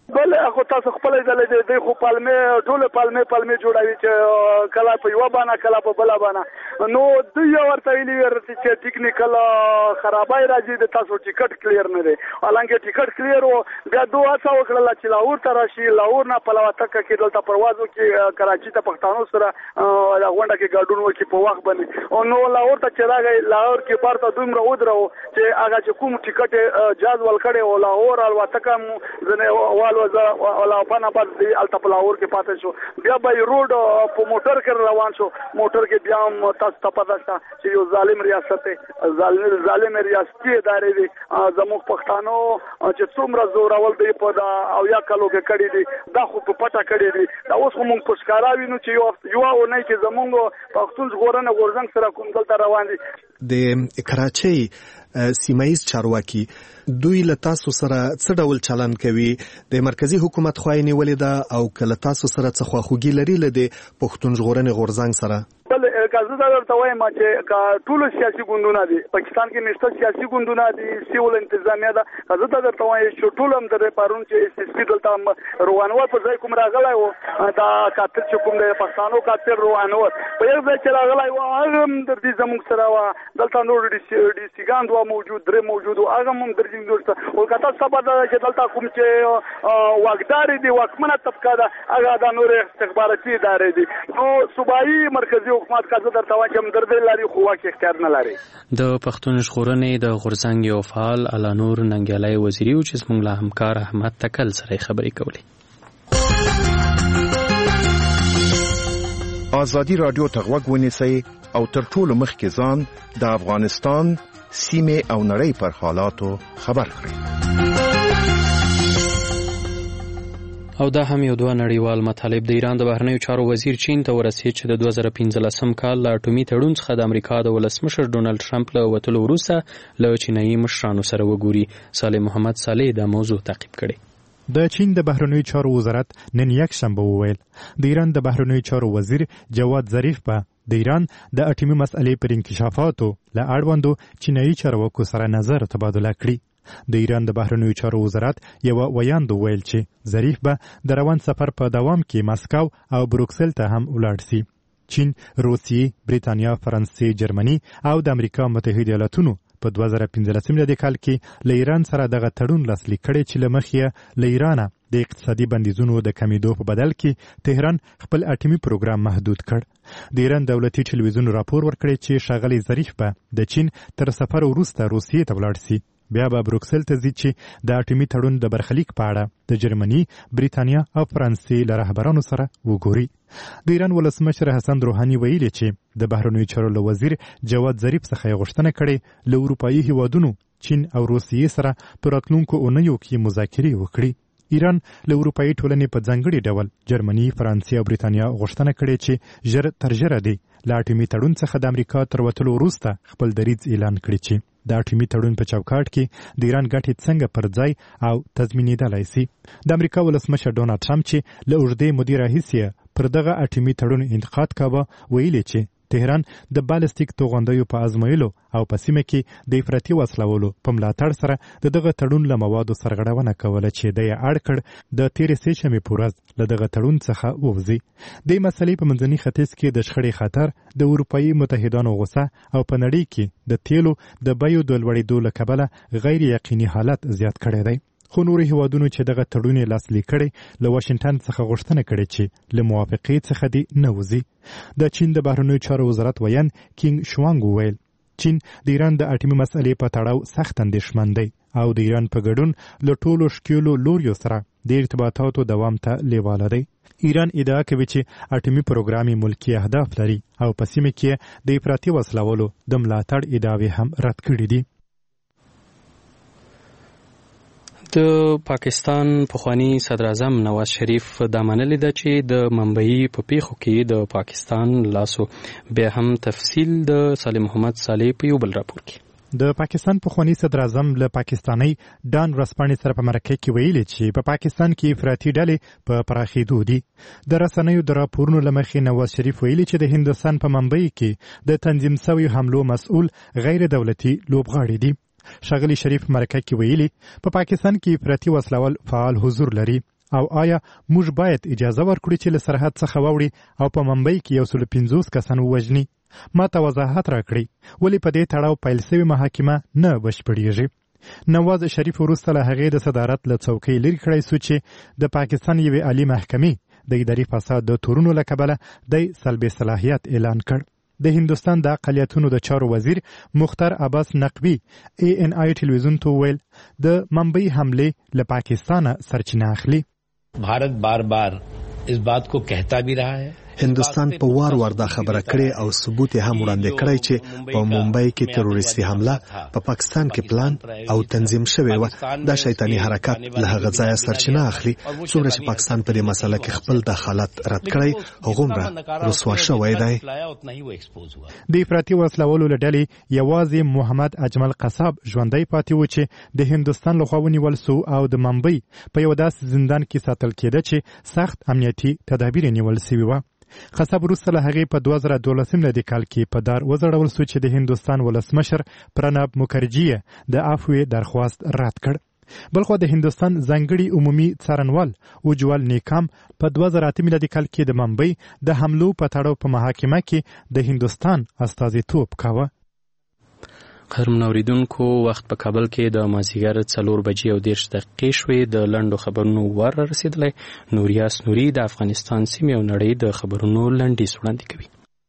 بل هغه تاسو خپل ځلې د خو پالمې ټول پالمې پالمې جوړوي چې کله په یو باندې کله په بل باندې نو دوی ورته ویلي ورته چې ټیکنیکل خرابای راځي د تاسو ټیکټ کلیر نه دی حالانکه ټیکټ کلیر او بیا دوه څو وکړل چې لاهور ته راشي لاهور نه په لواتکه کې دلته پروازو کې کراچي ته پښتانو سره غونډه کې ګډون وکړي په وخت باندې او نو لاهور ته چې راغی لاهور کې پارته دومره ودرو چې هغه چې کوم ټیکټ جاز ول کړي او لاهور الواتکه ځنه والو ولا پانا پر دی الټپلاور کې پاتې شو بیا به روډ په موټر کې روان شو موټر کې بیا هم تاسو ته پته شته چې یو ظالم ریاست ظالم ظالم ریاستي ادارې دي زموږ پښتانو چې څومره زور اول دی په دا او یا کلو کې کړی دي دا خو په پټه کړی دي دا اوس موږ په ښکارا وینو چې یو یو او نه چې زموږ پښتون ژغورنه غورځنګ سره کوم دلته روان دي د کراچۍ سیمایي چارواکي دوی له تاسو سره څه ډول چلند کوي د مرکزی حکومت خوای نیولې ده او کله تاسو سره څه خواخوږي لري له پښتون ژغورنې غورځنګ سره بل کازو دا ورته وایم چې ټول سیاسي ګوندونه دي پاکستان کې نشته سیاسي ګوندونه دي سیول انتظامیه ده کازو دا ورته وایم چې ټول هم د پارون چې اس اس پی دلته روانوال په ځای کوم راغلی او دا کاتر چې کوم د پښتانو کاتر روانوال په یو ځای چې راغلی او هغه هم د دې زموږ سره وا دلته نور ډي ډي سیګاند وا موجود درې موجود او هغه هم درځي دوسته او کته سبا دا چې دلته کوم چې واګدار دي واکمنه طبقه ده هغه د نور استخباراتي ادارې دي نو صوبایي مرکزی حکومت کازو درته وایم چې مدرد لري خو واکه اختیار نه لري د پښتون ژغورنې د غورځنګ یو فعال علانور ننګیالي وزیری او چې زموږ له همکار احمد تکل سره خبرې کولې. آزادی رادیو ته غوږ ونیسئ او تر ټولو مخکې ځان د افغانستان سیمې او نړۍ پر حالاتو خبر کړئ. او دا هم یو دوه نړیوال مطالب د ایران د بهرنیو چارو وزیر چین ته ورسید چې د دوه زره پنځلسم کال له اټومي تړون څخه د امریکا د ولسمشر ډونالد ټرمپ له وتلو وروسته له چینایي مشرانو سره وګوري. صالح محمد صالح دا موضوع تعقیب کړي. د چین د بهرنیو چارو وزارت نن یک شنبه وویل د ایران د بهرنیو چارو وزیر جواد ظریف به د ایران د اټومي مسئلې پر انکشافاتو له اړوندو چینایي چارواکو سره نظر تبادله کړي. د ایران د بهرنیو چارو وزارت یو ویاند ویل چې ظریف به د روان سفر په دوام کې ماسکو او بروکسل ته هم ولاړ شي. چین، روسیې، بریتانیا، فرانسې، جرمني او د امریکا متحده ایالاتونو په دوه زره پنځلسم کال کې له ایران سره دغه تړون لاسلیک کړی چې له مخې له ایران د اقتصادي بندیزونو د کمیدو په بدل کې تهران خپل اټومي پروګرام محدود کړ. د ایران دولتي ټلویزیون راپور ورکړی چې ښاغلی ظریف به د چین تر سفر وروسته روسیې ته ولاړ شي. بیا به بروکسل ته ځي چې د اټومي تړون د برخلیک په اړه د جرمني، بریتانیا او فرانسې له رهبرانو سره وګوري. د ایران ولسمشر حسن روحاني ویلي چې د بهرنیو چارو له وزیر جواد ظریف څخه یې غوښتنه کړې له اروپایي هیوادونو چین او روسیې سره په راتلونکو اونیو کې مذاکرې وکړي. ایران له اروپایي ټولنې په ځانګړي ډول جرمني، فرانسې او بریتانیا غوښتنه کړې چې ژر تر ژره دی له اټومي تړون څخه د امریکا تر وتلو وروسته خپل دریځ اعلان کړي چې د اټومي تړون په چوکاټ کې د ایران ګټې څنګه پر ځای او تضمینېدلی سي. د امریکا ولسمشر ډونالد ټرمپ چې له اوږدې مودې راهیسې پر دغه اټومي تړون انتقاد کاوه ویلي چې تهران د بالستیک توغندیو په ازمایلو او په سیمه کې د افراطي وسلوالو په ملاتړ سره د دغه تړون له موادو سرغړونه کوله چې د یې اړ کړ د تیرې سېشنبې په ورځ له دغه تړون څخه ووځي. د مسلې په منځني ختیځ کې د شخړې خطر د اروپایي متحدانو غوسه او په نړۍ کې د تیلو د بیو د لوړېدو له کبله غیر یقیني حالت زیات کړی دی. خو نورو هیوادونو چې دغه تړون یې لاسلیک کړی له واشنګټن څخه غوښتنه کړې چې له موافقې څخه دې نه وځي. د چین د بهرنیو چارو وزارت ویان کینګ شوانګ وویل چین د ایران د اټومي مسئلې په تړاو سخت اندېښمن دی او د ایران په ګډون له ټولو ښکیلو لوریو سره د ارتباطاتو دوام ته لیواله دی. ایران ادعا کوي چې اټومي پروګرام ملکی اهداف لري او په سیمه کې د افراطي وسلوالو د ملاتړ ادعاوې هم رد کړي دي. د پاکستان پخوانی صدر اعظم نواز شریف دا منلې ده چې د ممبئی په پیښو کې د پاکستان لاسو. بیا هم تفصیل د صالح محمد صالح په یو بل راپور کې. د پاکستان پخوانی صدر اعظم له پاکستاني ډان رسپانې سره په مرکه کې ویلي چې په پاکستان کې افراطي ډلې په پراخېدو دي. د رسنیو د راپورونو له مخې نواز شریف ویلي چې د هندوستان په ممبئی کې د تنظیم شویو حملو مسؤل غیر دولتي لوبغاړي دي. ښاغلي شریف مرکه کې ویلي په پاکستان کې افراطي وسلوال فعال حضور لري او آیا موږ باید اجازه ورکړو چې له سرحد څخه واوړي او په ممبئی کې یو سل پنځوس کسان ووژني؟ ما ته وضاحت راکړئ ولې په دې تړاو پیل شوې محاکمه نه بشپړېږي؟ نواز شریف وروسته له هغې د صدارت له څوکۍ لرې کړی سو چې د پاکستان یوې عالي محکمې د اداري فساد د تورونو له کبله د سلب صلاحیت اعلان کړ. د هندوستان د اقلیتونو د چارو وزیر مختار عباس نقوی ای ان آی ټلویزیون ته وویل د ممبئی حملې له پاکستانه سرچینه اخلي. भारत बार बार इस बात को कहता भी रहा है. هندوستان په وار وار دا خبره کړې او ثبوت هم وړاندې کړی چې په ممبئی کې تروریستي حمله په پاکستان کې پلان او تنظیم شوی و. دا شیطانی حرکت له هغه ځایه سرچینه اخلي څومره چې پاکستان په دې مسله کې خپل دخالت رد کړی هغومره رسوا شوی دی. د افراطي وسلوالو له ډلې یوازې محمد اجمل قصاب ژوندی پاتې و چې د هندوستان لخوا ونیول سو او د ممبئی په یو داسې زندان کې ساتل کېده چې سخت امنیتي تدابیر نیول سوي و. قصاب وروسته له هغې په دوه زره دولسم میلادي کال کې په دار وځړول سو چې د هندوستان ولسمشر پرناب مکرجي د عفوې درخواست رد کړ. بلخوا د هندوستان ځانګړي عمومي څارنوال اجوال نیکام په دوه زره اته میلادي کال کې د ممبئی د حملو په تړاو په محاکمه کې د هندوستان استازیتوب کاوه. قدرمن اوریدونکو وخت په کابل کې د مازیګر څلور بجې او دېرش دقیقې شوې. د لنډو خبرونو ور رسېدلی. نوریاس نوري د افغانستان سیمې او نړۍ د خبرونو لنډیز وړاندې کوي.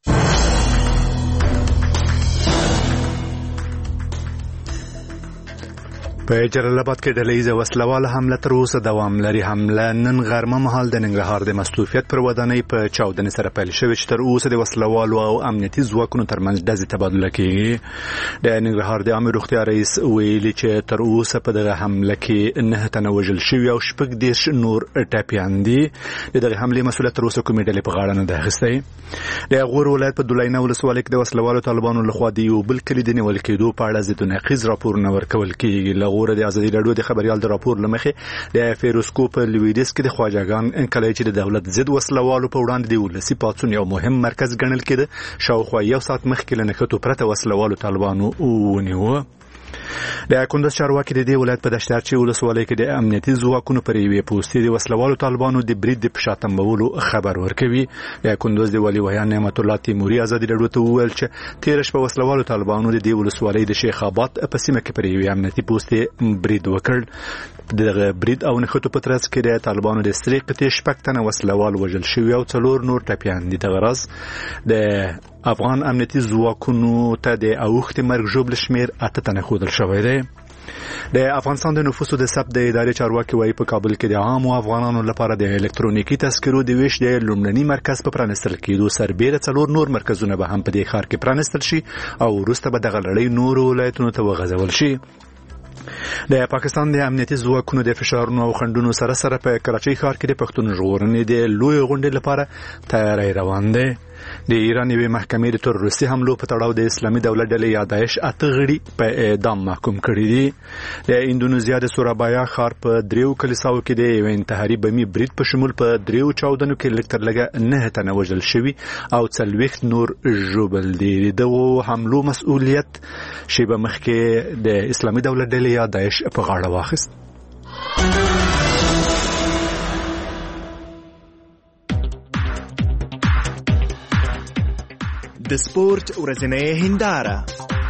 په جلال آباد کې ډلهییزه وسلواله حمله تر اوسه دوام لري. حمله نن غرمه مهال د ننګرهار د مستوفیت پر ودانۍ په چاودنې سره پیل شوې چې تر اوسه د وسلوالو او امنیتي ځواکونو ترمنځ ډزې تبادله کېږي. د ننګرهار د عامه روغتیا رئیس ویلي چې تر اوسه په دغه حمله کې نه تنه وژل شوي او شپږ دېرش نور ټپیان دي. د دغه حملې مسؤلیت تر اوسه کومې ډلې په غاړه نه ده اخیستی. د غور ولایت په دولینه ولسوالۍ کې د وسلوالو طالبانو لخوا د یو بل کلي د نیول کېدو په اړه ضد نقیض راپورونه ورکول کېږي. غور د ازادي راډیو د خبريال د راپور لمخې د فیروسکوپ لویدیس کې د خواجاګان کله چې د دولت ضد وسلوالو په وړاندې د ولسی پاتون یو مهم مرکز ګڼل کېده شاوخوا یو ساعت مخکې له نښتو پرته وسلوالو طالبانو ونیوه. د کندوز چارواکي د دې ولایت په دشتارچي ولسوالۍ کې د امنیتي ځواکونو پر یوې پوستې د وسلوالو طالبانو د برید د پشاتمولو خبر ورکوي. د کندوز د ولی ویان نعمت الله تیموري ازادي راډیو ته وویل چې تیر شپه وسلوالو طالبانو د دې ولسوالۍ د شیخ آباد په سیمه کې پر یوې امنیتي پوستې برید وکړ. دغه برید او نښتو په ترڅ کې د طالبانو د سری قطعې شپږ تنه وسلوال وژل شوي او څلور نور ټپیان دي. دغه راز د افغان امنیتي ځواکونو ته د اوښتې مرګ ژوبل شمیر اته تنه ښودل شوی دی. د افغانستان د نفوسو د ثبت د ادارې چارواکي وايي په کابل کې د عامو افغانانو لپاره د الکترونیکي تذکرو د ویش د لومړني مرکز په پرانستل کېدو سربېره څلور نور مرکزونه به هم په دې ښار کې پرانستل شي او وروسته به دغه لړۍ نورو ولایتونو ته وغځول شي. د پاکستان د امنیتي ځواکونو د فشارونو او خنډونو سره سره په کراچۍ ښار کې د پښتون ژغورنې د لوی غونډې لپاره تیاری روان دی. د ایران یوې محکمې د تروریستي حملو په تړاو د اسلامي دولت ډلې یا داعش اته غړي په اعدام محکوم کړي دي. د اندونیزیا د سورابایا ښار په دریو کلیساو کې د یو انتحاري بمي برید په شمول په دریو چاودنو کې لږ تر لږه نه تنه وژل شوي او څلوېښت نور ژوبل دي. دغو حملو مسؤلیت شیبه مخکې د اسلامي دولت ډلې یا داعش په غاړه واخیست. د سپورت ورځنۍ هنداره.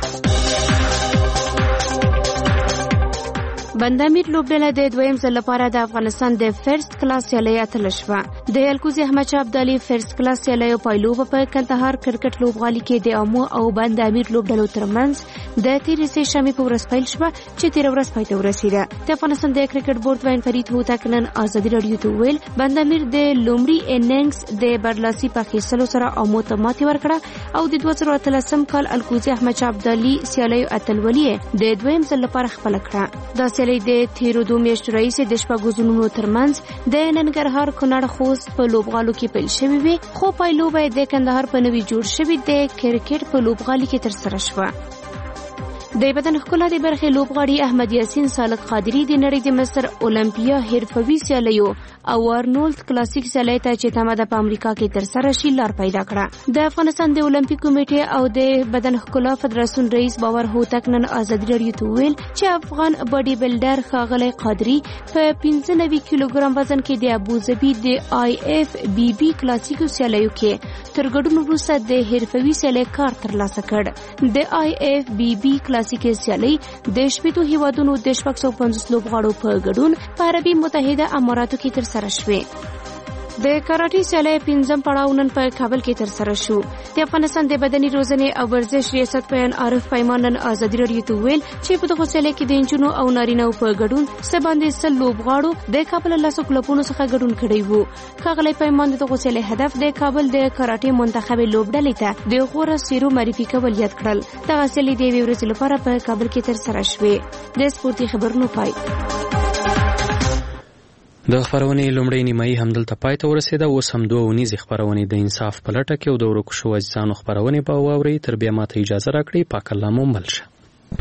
بندامیر لوبډله د دویم ځل لپاره د افغانستان د فرست کلاس سیالۍ اتله شوه. د الکوزي احمد شاه ابدالي فرست کلاس سیالیو پایلوبه په کندهار کرکټ لوبغالي کې د امو او بندامیر لوبډلو ترمنځ د تیرې سه شنبې په ورځ پیل شوه چې تیر ورځ پای ته ورسېده. د افغانستان د کرکټ بورډ وین فرید هوتک نن ازادي راډیو ته ویل بندامیر د لومړي اننګز د برلاسي په اخیستلو سره امو ته ماتې ورکړه او د دوه زره اتلسم کال الکوزي احمد شاه ابدالي سیالیو اتلولي د دویم ځل لپاره خپل کړه. دا سیالۍ د تیرو دوه میاشتو راهیسې د شپږو زونونو ترمنځ د ننګرهار کونړ خوست په لوبغالو کې پیل شوې وي خو پایلوبه د کندهار په نوي جوړ شوي د کرکټ په لوبغالي کې ترسره شوه. د بدن ښکلا د برخې لوبغاړي احمد یاسین سالک قادری د نړۍ د مصر اولمپیا حرفوي سیالیو او ارنولد کلاسیک سیالۍ ته چې تمه په امریکا کې تر سره شي لار پیدا کړه. د افغانستان د اولمپیک کمیټې او د بدن ښکلا فدراسیون رئیس باور هوتک نن ازادي راډیو ته ویل چې افغان باډي بلډر ښاغلی قادری په پنځه نوي کیلوګرام وزن کې د ابوظبي د آی اف بی بي کلاسیکو سیالیو کې تر ګډون وروسته د حرفوي سیالۍ کار ترلاسه کړ. د آی اف بی بي کلاسیکي سیالۍ د شپږو هیوادونو د شپږ سوه پنځوس لوبغاړو په ګډون په عربي متحده اماراتو کې ترسره شوې. د کراټي سیالۍ پنځم پړاو نن په کابل کې ترسره شو. د افغانستان د بدني روزنې او ورزش ریاست پیان عارف پیمان نن ازادي راډیو ته ویل چې په دغه سیالۍ کې د انجونو او نارینه‌و په ګډون څه باندې سل لوبغاړو د کابل لاسو کلبونو څخه ګډون کړی وو. ښاغلی پیمان د دغه سیالۍ هدف د کابل د کراټي منتخب لوبډلې ته د غوره څیرو معرفي کول یاد کړل. دغه سیالۍ د یوې ورځې لپاره په کابل کې ترسره شوې. د سپورتي خبرونو پای. د خبرونې لومړی نیمایي همدلته پای ته ورسېده. اوس هم دوه اونیزې خبرونې د انصاف په لټه کې او د ورکو شوو عزیزانو خبرونې به واورئ. تر بیا ماته اجازه راکړئ. پاک الله مو مل شه.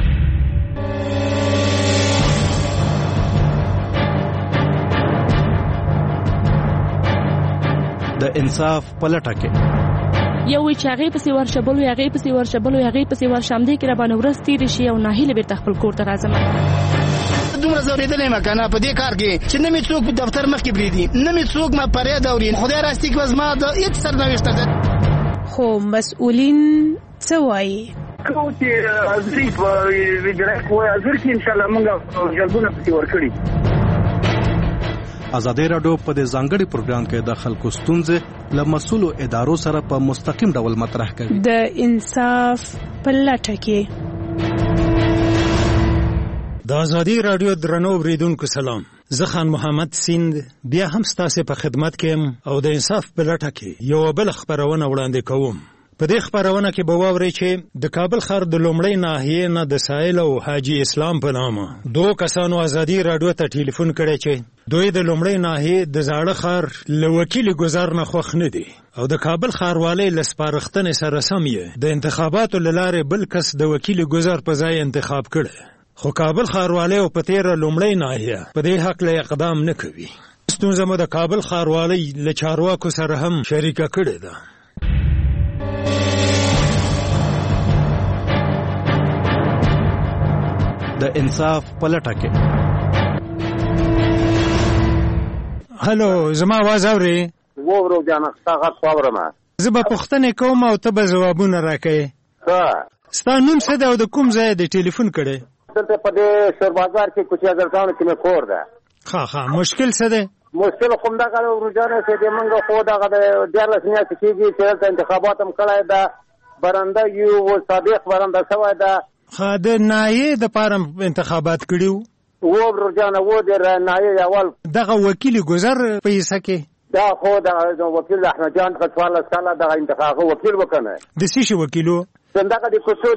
د انصاف په لټه کې یو چې هغه پسې ورشبل او هغه پسې ورشبل او هغه پسې ورشم دي کې را باندې ورس تیر شي او ناهیله بیرته خپل کور ته راځم. دومره زوریدلې ما کنه په دې کار کې چې نه می څوک په دفتر مخ کې بریدي نه می څوک ما پرې دوري خدای راستي کې وزما د هیڅ سرنوشت ده. خو مسؤلین څه وایي کوم چې ازري په ویډرک وای ازر کې ان شاء الله موږ جلبونه پسې ورکړي. ازادي راډیو په دې ځانګړي پروګرام کې د خلکو ستونزې له مسؤلو ادارو سره په مستقیم ډول مطرح کوي. د انصاف په لټه کې د ازادي راډیو درنو اوریدونکو سلام. زه خان محمد سیند بیا هم ستاسو په خدمت کې یم او د انصاف په لټه کې یو بل خبرونه وړاندې کوم. په دې خبرونه کې به واورئ چې د کابل ښار د لومړۍ ناحیې نه د سایل او حاجی اسلام په نامه دوه کسانو ازادي راډیو ته ټلیفون کړی چې دوی د لومړۍ ناحیې د زاړه ښار له وکیل ګزار نه خوښ نه دي او د کابل ښاروالۍ له سپارښتنې سره سم یې د انتخاباتو له لارې بل کس د وکیل ګزار په ځای انتخاب کړی. خو کابل ښاروالۍ او په تیره لومړۍ ناحیه په دې حق له اقدام نه کوي. ستونزه مو د کابل ښاروالۍ له چارواکو سره هم شریکه کړې ده. د انصاف په لټه کې هلو زما आवाज اوري؟ وورو جان ستاسو خبره ما زه به پوښتنه کوم او ته به ځوابونه راکې. ها ستا نوم څه دی او د کوم ځای د ټلیفون کړې؟ دلته په دې سر بازار کې کوچیا ګرځاونه کې مې کور ده. ها ها مشکل څه دی؟ مشکل کوم دا کار ورجانه چې د منګه خو دا د دیارلس میاشتې کېږي چې انتخابات هم کړای دا برنده یو سابق برنده شوی دا. ها د نایې د پاره انتخابات کړیو و ورجانه و د نایې اول دغه وکیل ګزر پیسې کې دا خو د وکیل احمد جان خطواله ساله د انتخاب وکیل وکنه د سیش وکیلو څنګه د کوڅو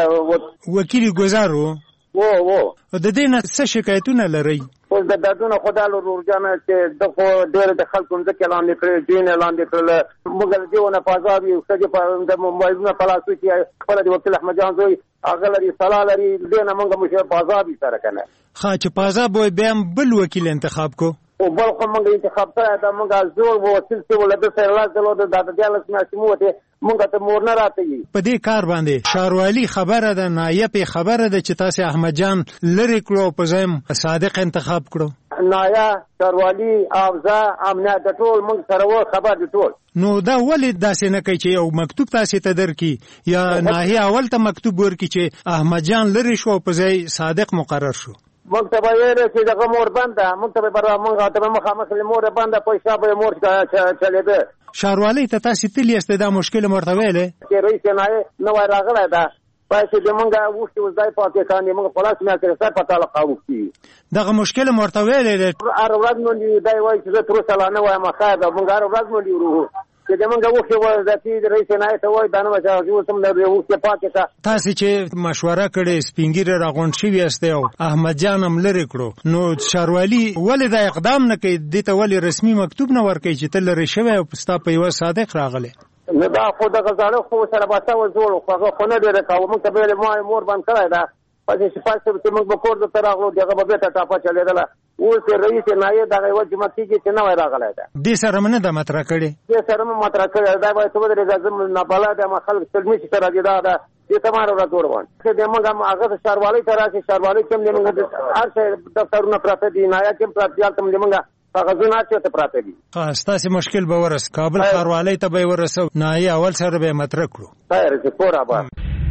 دغه وکیل ګزارو وو وو د دې نه څه شکایتونه لري؟ اوس د دادونه خدای له ورجانه چې د خو ډېر د خلکو ځکه اعلان کړی دین اعلان کړل موږ دیونه پازابي او چې په د موبایلونو په لاسو کې خپل د وکیل احمد جان زوی هغه لري صلاح لري دینه موږ مشه پازابي سره کنه خا چې پازاب وي بیا بل وکیل انتخاب کو او بل کوم موږ انتخاب کړی دا موږ زور وو چې ولادت سره لازم د دادا دیالس میاشتې مو ته موږ ته مور نه راځي په دې کار باندې شاروالی خبره ده نایب خبره ده چې تاسو احمد جان لری کړو په ځم صادق انتخاب کړو نایا شاروالی افزا امنه د ټول موږ سره و خبر د ټول نو دا ولې داسې نه کوي چې یو مکتوب تاسو ته درکې یا ناهي اول ته مکتوب ورکې چې احمد جان لری شو په ځای صادق مقرر شو موږ ته ویل چې دغه مور بنده موږ ته به موږ ته مخامخ مور بنده پیسې به مور چلېده شاروالی ته تاسو تلی است دا مشکل مرته ویلې چې رئیس نه نو راغله دا پاتې د موږ وښتي وځای پاکستان موږ خلاص مې کړی سره پټاله قاوستي دغه مشکل مرته ویلې هر ورځ نو دی وایي چې تر څه نه وایم خاطر موږ هر ورځ نو ورو چې د موږ وښتي وځي د رئیس نه ته وایي دا نو چې سم نه وښتي پاکستان تاسو چې مشوره کړې سپینګیره راغون شوی است او احمد جان هم لری کړو نو شاروالی ولې دا اقدام نه کوي د ته ولې رسمي مکتوب نه ورکړي چې تل لری شوی او پستا په یو صادق راغله نو دا خو د غزاله خو سره باسه و زول خو خو نه ډیره کاوه موږ ته به مور باندې کړای دا پاتې شپږ چې موږ به کور ته راغلو دغه به ته ټاپه چلېدله اوس رئیس نایب دغه یوه جمعه کېږي چې نوی راغلی دی دې سره مې نه ده مطرح کړې دې سره مې مطرح کړې دا باید څه ودرېږه زه نابلده یم خلک سلمي چې ته راځي دغه ده دې ته ما راوړه جوړ وان چې د موږ هم هغه د ښاروالۍ ته راشي ښاروالۍ کې هم د موږ هر شی دفترونه پراته دي نایب کې هم پراته دي هلته هم د موږ کاغذونه هر چېرته پراته دي ستاسې مشکل به ورس کابل ښاروالۍ ته به یې ورسو نایب اول سره به یې مطرح کړو خیر چې کور آباد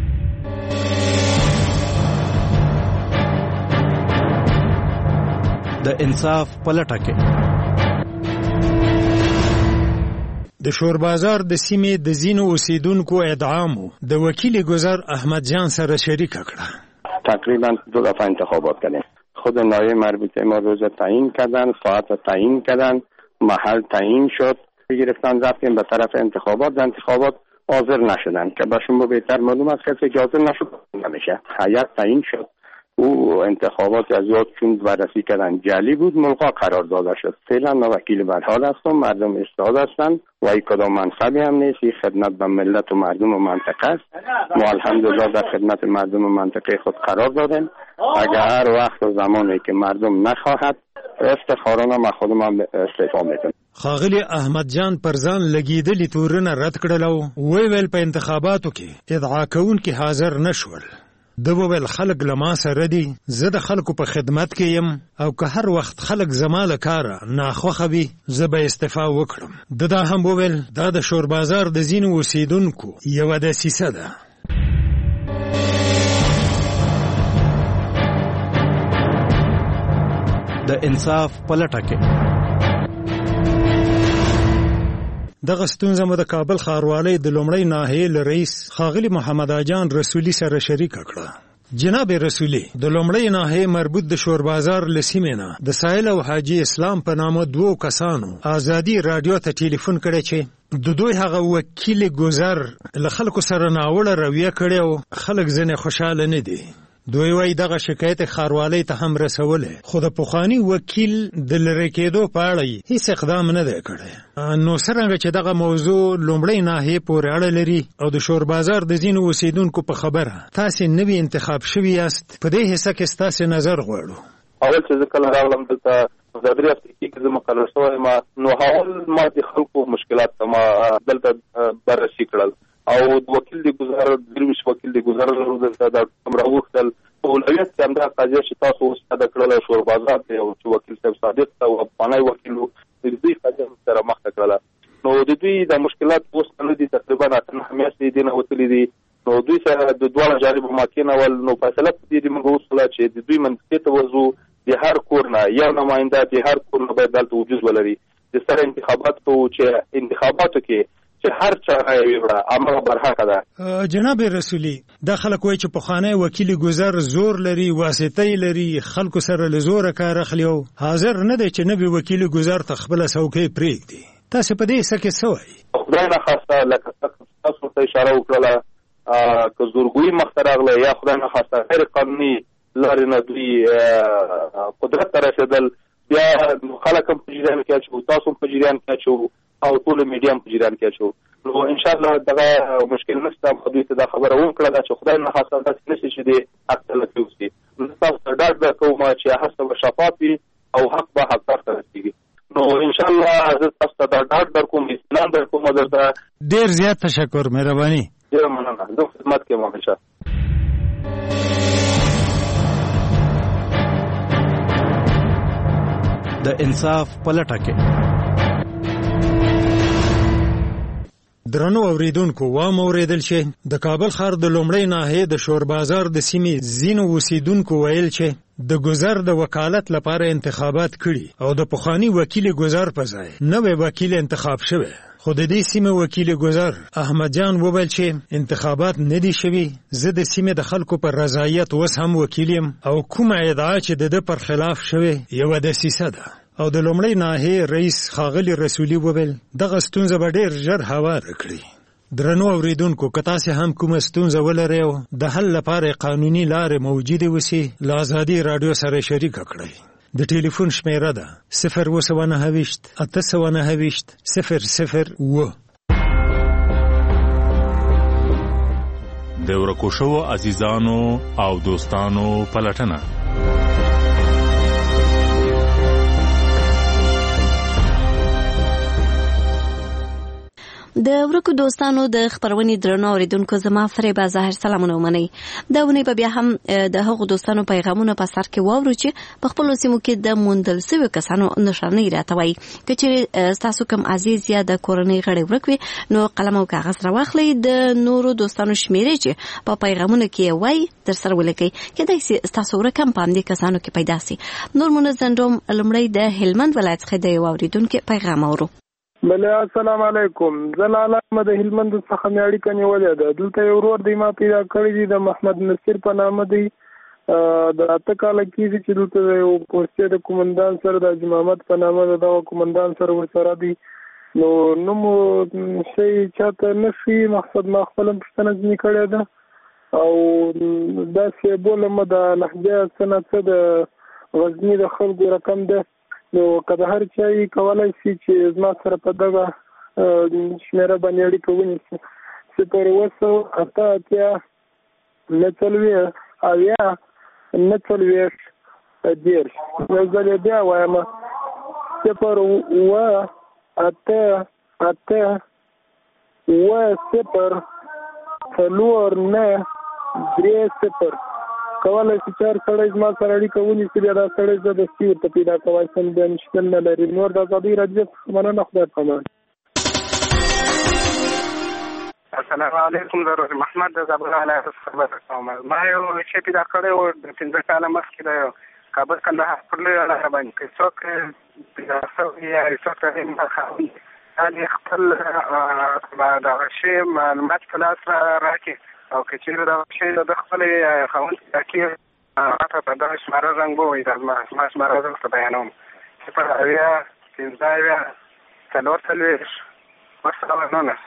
د انصاف پلټه کې د شور بازار د سیمې د ځینو اوسیدونکو ادعامو د وکیل گذر احمد جان سره شریک کړه. تقریبا دو دفعه انتخابات کردیم. خود نایب مربوطه ما روز تعیین کردن، ساعت تعیین کردن، محل تعیین شد، گرفتن رفتیم به طرف انتخابات. در انتخابات حاضر نشدن که به شما بهتر معلوم است کسی که حاضر نشد نمیشه. هیئت تعیین شد. او انتخابات از یاد چون بررسی کردن جعلی بود، ملغا قرار داده شد. فعلا ما وکیل برحال هستم، مردم استعداد هستند و ای کدام منصبی هم نیست. این خدمت به ملت و مردم و منطقه است. ما الحمدلله در خدمت مردم و منطقه خود قرار دادیم. اگر هر وقت و زمانی که مردم نخواهد افتخارانه ما خودم هم استعفا میدم. ښاغلي احمد جان پر ځان لګېدلي تورونه رد کړل او ویې ویل په انتخاباتو کې ادعا کوونکي حاضر نشول. د وویل خلک له ما سره دي، زه د خلکو په خدمت کې یم او که هر وخت خلک زما له کاره ناخوښه وي زه به استعفا وکړم. د دا هم وویل دا د شور بازار د ځینو اوسیدونکو یوه دسیسه ده. د انصاف پلټه کې دغه ستونزه مو د کابل ښاروالۍ د لومړۍ ناحیې له رئیس ښاغلي محمد جان رسولي سره شریکه کړه. جناب رسولي د لومړۍ ناحیې مربوط د شور بازار له سیمې نه د سایل او حاجي اسلام په نامه دوو کسانو ازادي راډیو ته ټلیفون کړی چې د دوی هغه وکیل ګذر له خلکو سره ناوړه رویه کړې او خلک ځنې خوشحاله نه دي. دوی وایي دغه شکایت ښاروالۍ ته هم رسولی، خو د پخواني وکیل د لرې کېدو په اړه یې هېڅ اقدام نه دی کړی. نو څرنګه چې دغه موضوع لومړۍ ناحیې پورې اړه لري او د شور بازار د ځینو اوسیدونکو په خبره تاسې نوي انتخاب شوي یاست، په دې حصه کې ستاسې نظر غواړو. اول چې زه کله راغلم دلته د درې هفتې کې زه مقرر شوی یم، نو اول ما د خلکو مشکلات ته ما دلته بررسي کړل او وکیل د گذر درویش وکیل د گذر لرو دلته دا کوم راوختل اولویت چې همدا قضیه چې تاسو اوس ادا کړله شور بازار دی او چې وکیل صاحب صادق ته او افغاني وکیل د دې قضیه سره مخ کړله. نو د دوی د مشکلات اوس نه دي، تقریبا اته نهه میاشتې دي نه وتلي دي. نو دوی سره د دواړو جانبو ماکینول نو فیصله په دې موږ وسوله چې د دوی منطقې ته وځو، د هر کور نه یو نماینده د هر کور نه باید دلته وجود ولري. د سره انتخابات کوو چې انتخاباتو کې چې هر چا یې وړه امر برحقه ده. جناب رسولي دا خلک وایي چې پخوانی وکیل ګذر زور لري، واسطه لري، خلکو سره له زوره کار اخلي او حاضر نه دی چې نوي وکیل ګذر ته خپله څوکۍ پرېږدي. تاسې په دې حصه کې څه وایي؟ خدای نخواسته لکه تاسو ته اشاره وکړله که زورګویي مخته راغله یا خدای نخواسته غیر قانوني لارې نه دوی قدرت ته رسېدل، بیا خلک هم په جریان کې اچوو، تاسو هم په جریان کې اچوو او ټول میډیا هم په جریان کې اچوو. نو انشاءالله دغه مشکل نشته. دوی ته دا خبره وکړه چې خدای نخواسته داسې نشي چې د حق تلفي وشي. زه تاسو ته ډاډ درکوم چې هر څه به شفاف وي او حق به حقدار ته رسېږي. نو انشاءالله زه تاسو ته دا ډاډ درکوم، اطمینان درکوم. درته ډېر زیات تشکر، مهرباني. ډېره مننه، زه خدمت کې یم همیشه. د انصاف پلټه کې درنو اوریدونکو وام اوریدل چې د کابل ښار د لومړۍ ناحیې د شور بازار د سیمې ځینو اوسیدونکو ویل چې د ګذر د وکالت لپاره انتخابات کړي او د پخواني وکیل ګذر په ځای نوی وکیل انتخاب شوی. خو د دې سیمې وکیل ګذر احمد جان وویل چې انتخابات نه دي شوي، زه د سیمې د خلکو پر رضایت اوس هم وکیل یم او کومه ادعا چې د ده پر خلاف شوې یوه دسیسه ده. او د لومړۍ ناحیې رئیس ښاغلي رسولي وویل دغه ستونزه به ډېر ژر هواره کړي. درنو اوریدونکو که تاسې هم کومه ستونزه ولرئ او د حل لپاره قانوني لارې موجودې وسي له ازادي راډیو سره شریکه کړئ. د ټلیفون شمیره ده صفر اوه سوه نهه ویشت اته سوه نهه ویشت صفر صفر اوه. د ورکو شوو عزیزانو او دوستانو پلټنه. د ورکو دوستانو د خبرونې درنو اوریدونکو زما فریبه ظاهر سلامونه ومنئ. دا ونی په بیا هم د هغو دوستانو پیغامونه په سر کې واورو چې په خپل سیمو کې د موندل سوي کسانو نشانې راتوي. کچې تاسو کوم عزیز یا د کورنۍ غړي ورکوي نو قلم او کاغذ راواخلئ، د نورو دوستانو شمیرې چې په پیغامونه کې وای تر سره ولیکئ. کېدای شي تاسو ورکم په همدې کسانو کې پیدا سي. نور منځندوم لمړی د هلمند ولایت څخه د یو اوریدونکو پیغام اورو. بله السلام علیکم. زه لاله احمد هلمند څخه مې اړیکه نیولې ده. دلته یو ورور دی ما پیدا کړی دی د محمد نصیر په نامه دی. د اته کاله کېږي چې دلته یو پوستې د کومندان سره د حاجي محمد په نامه د دغه کومندان سره ورسره دی. نو نوم شی چاته نه شي، مقصد ما خپله پوښتنه ځینې کړې ده او داسې بولم د لهجه څه نه څه د غزني د خلکو رقم ده. نو که د هر چا یې کولی شي چې زما سره په دغه شمېره باندې اړیکه ونیسي. صفر اوه سوه اته اتیا نهه څلوېښت اویا نهه څلوېښت دېرش. یو ځل یې بیا وایم، صفر اوه اته اته اوه صفر څلور نهه درې صفر. کولی شي چې هر سړی زما سره اړیکه ونیسي، بیا دا سړی زه دستي ورته پیدا کولی شم، بیا مشکل نه لري. نور د ازادۍ راډیو څخه مننه، خدای پامان. السلام علیکم. زه روز محمد د زابل ولایت څخه خبره کوم. ما یو شی پیدا کړی و د پنځه کاله مخکې د کابل کندهار پر لویه لاره باندې که څوک پیدا شوي یا څوک ته یې خاوي هغې خپل دغه شی معلومات په لاس راکړي او که چېرې دغه شی د خپلې خاوند پیدا کړي راته په دغه شماره زنګ ووایي. دا زما شماره زه ورته بیانوم: صفر اویا پنځه اویا څلور څلوېښت والسلام نولس.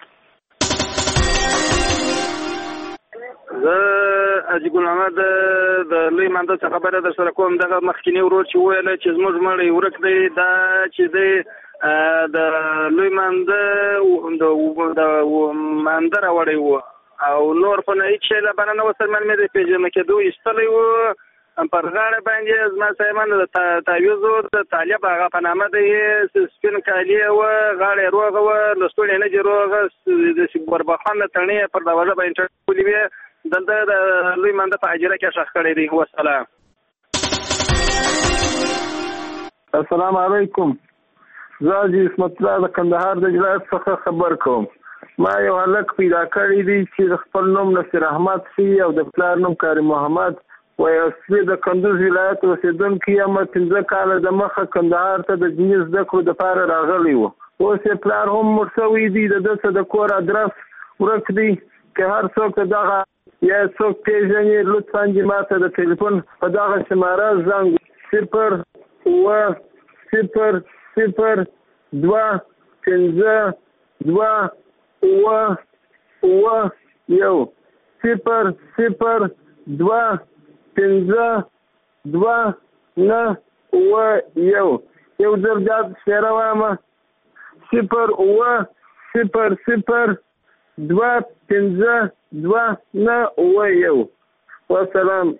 زه حاجي ګل محمد د لوی مانده څخه خبره در سره کوم. دغه مخکینی ورور چې وویله چې زموږ مړی ورک دی، دا چې دی د لوی مانده د مانده راوړی و او نور خو نه هېڅ شی له بره نه و سره معلومېدی. پېژنه کېدو ایستلی و پر غاړه باندې زما صاحبان د تعویضو د طالب هغه په نامه دی، سپین کالي وه، غاړه یې روغه وه، لستوڼې نه دي روغه، د ګوربخان د تڼۍ پر دروازه باندې ټکولې وې. دلته د لوی مانده په حجره کې ښخ کړی دی. والسلام. السلام علیکم. زه حاجي اسمت الله د کندهار د ولایت څخه خبر کوم. ما یو هلک پیدا کړی دی چې د خپل نوم نصیر احمد سي او د پلار نوم کاري محمد وایي. اصلي د کندوز ولایت اوسېدونکی یم. پنځه کاله د مخه کندهار ته د دیني زده کړو دپاره راغلی و. اوس یې پلار هم مړ شوی دی. د ده څه د کور ادرس ورک دی. که هر څوک دغه یا څوک پېژني لطفا دې ما ته د ټلیفون په دغه شماره زنګ صفر اوه صفر صفر دوه پنځه دوه اوه اوه یو صفر صفر دوه پنځه دوه نهه اوه یو. یو ځل بیا شمېره وایم: صفر اوه صفر صفر دوه پنځه دوه نهه اوه یو. والسلام.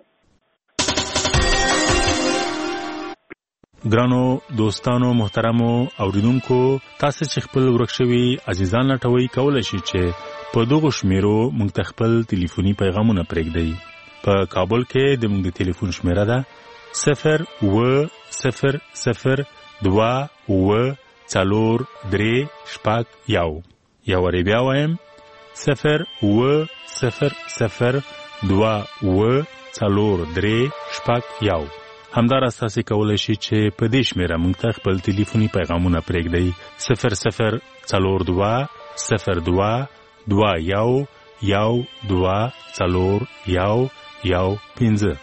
ګرانو دوستانو محترمو اوریدونکو، تاسو چې خپل ورک شوي عزیزان لټوي کولی شئ چې په دغو شمیرو موږ ته خپل ټلیفوني پیغامونه پرېږدئ. په کابل کې د موږ د ټلیفون شمیره ده صفر اوه صفر صفر دوه اوه څلور درې شپږ یو. یو وارې بیا وایم: صفر اوه صفر صفر دوه اوه څلور درې شپږ یو. همداراز تاسو کولی شئ چې په دې شمیره موږ ته خپل ټلیفوني پیغامونه پرېږدئ: صفر صفر څلور دوه صفر دوه دوه یو یو دوه څلور یو یو پنځه.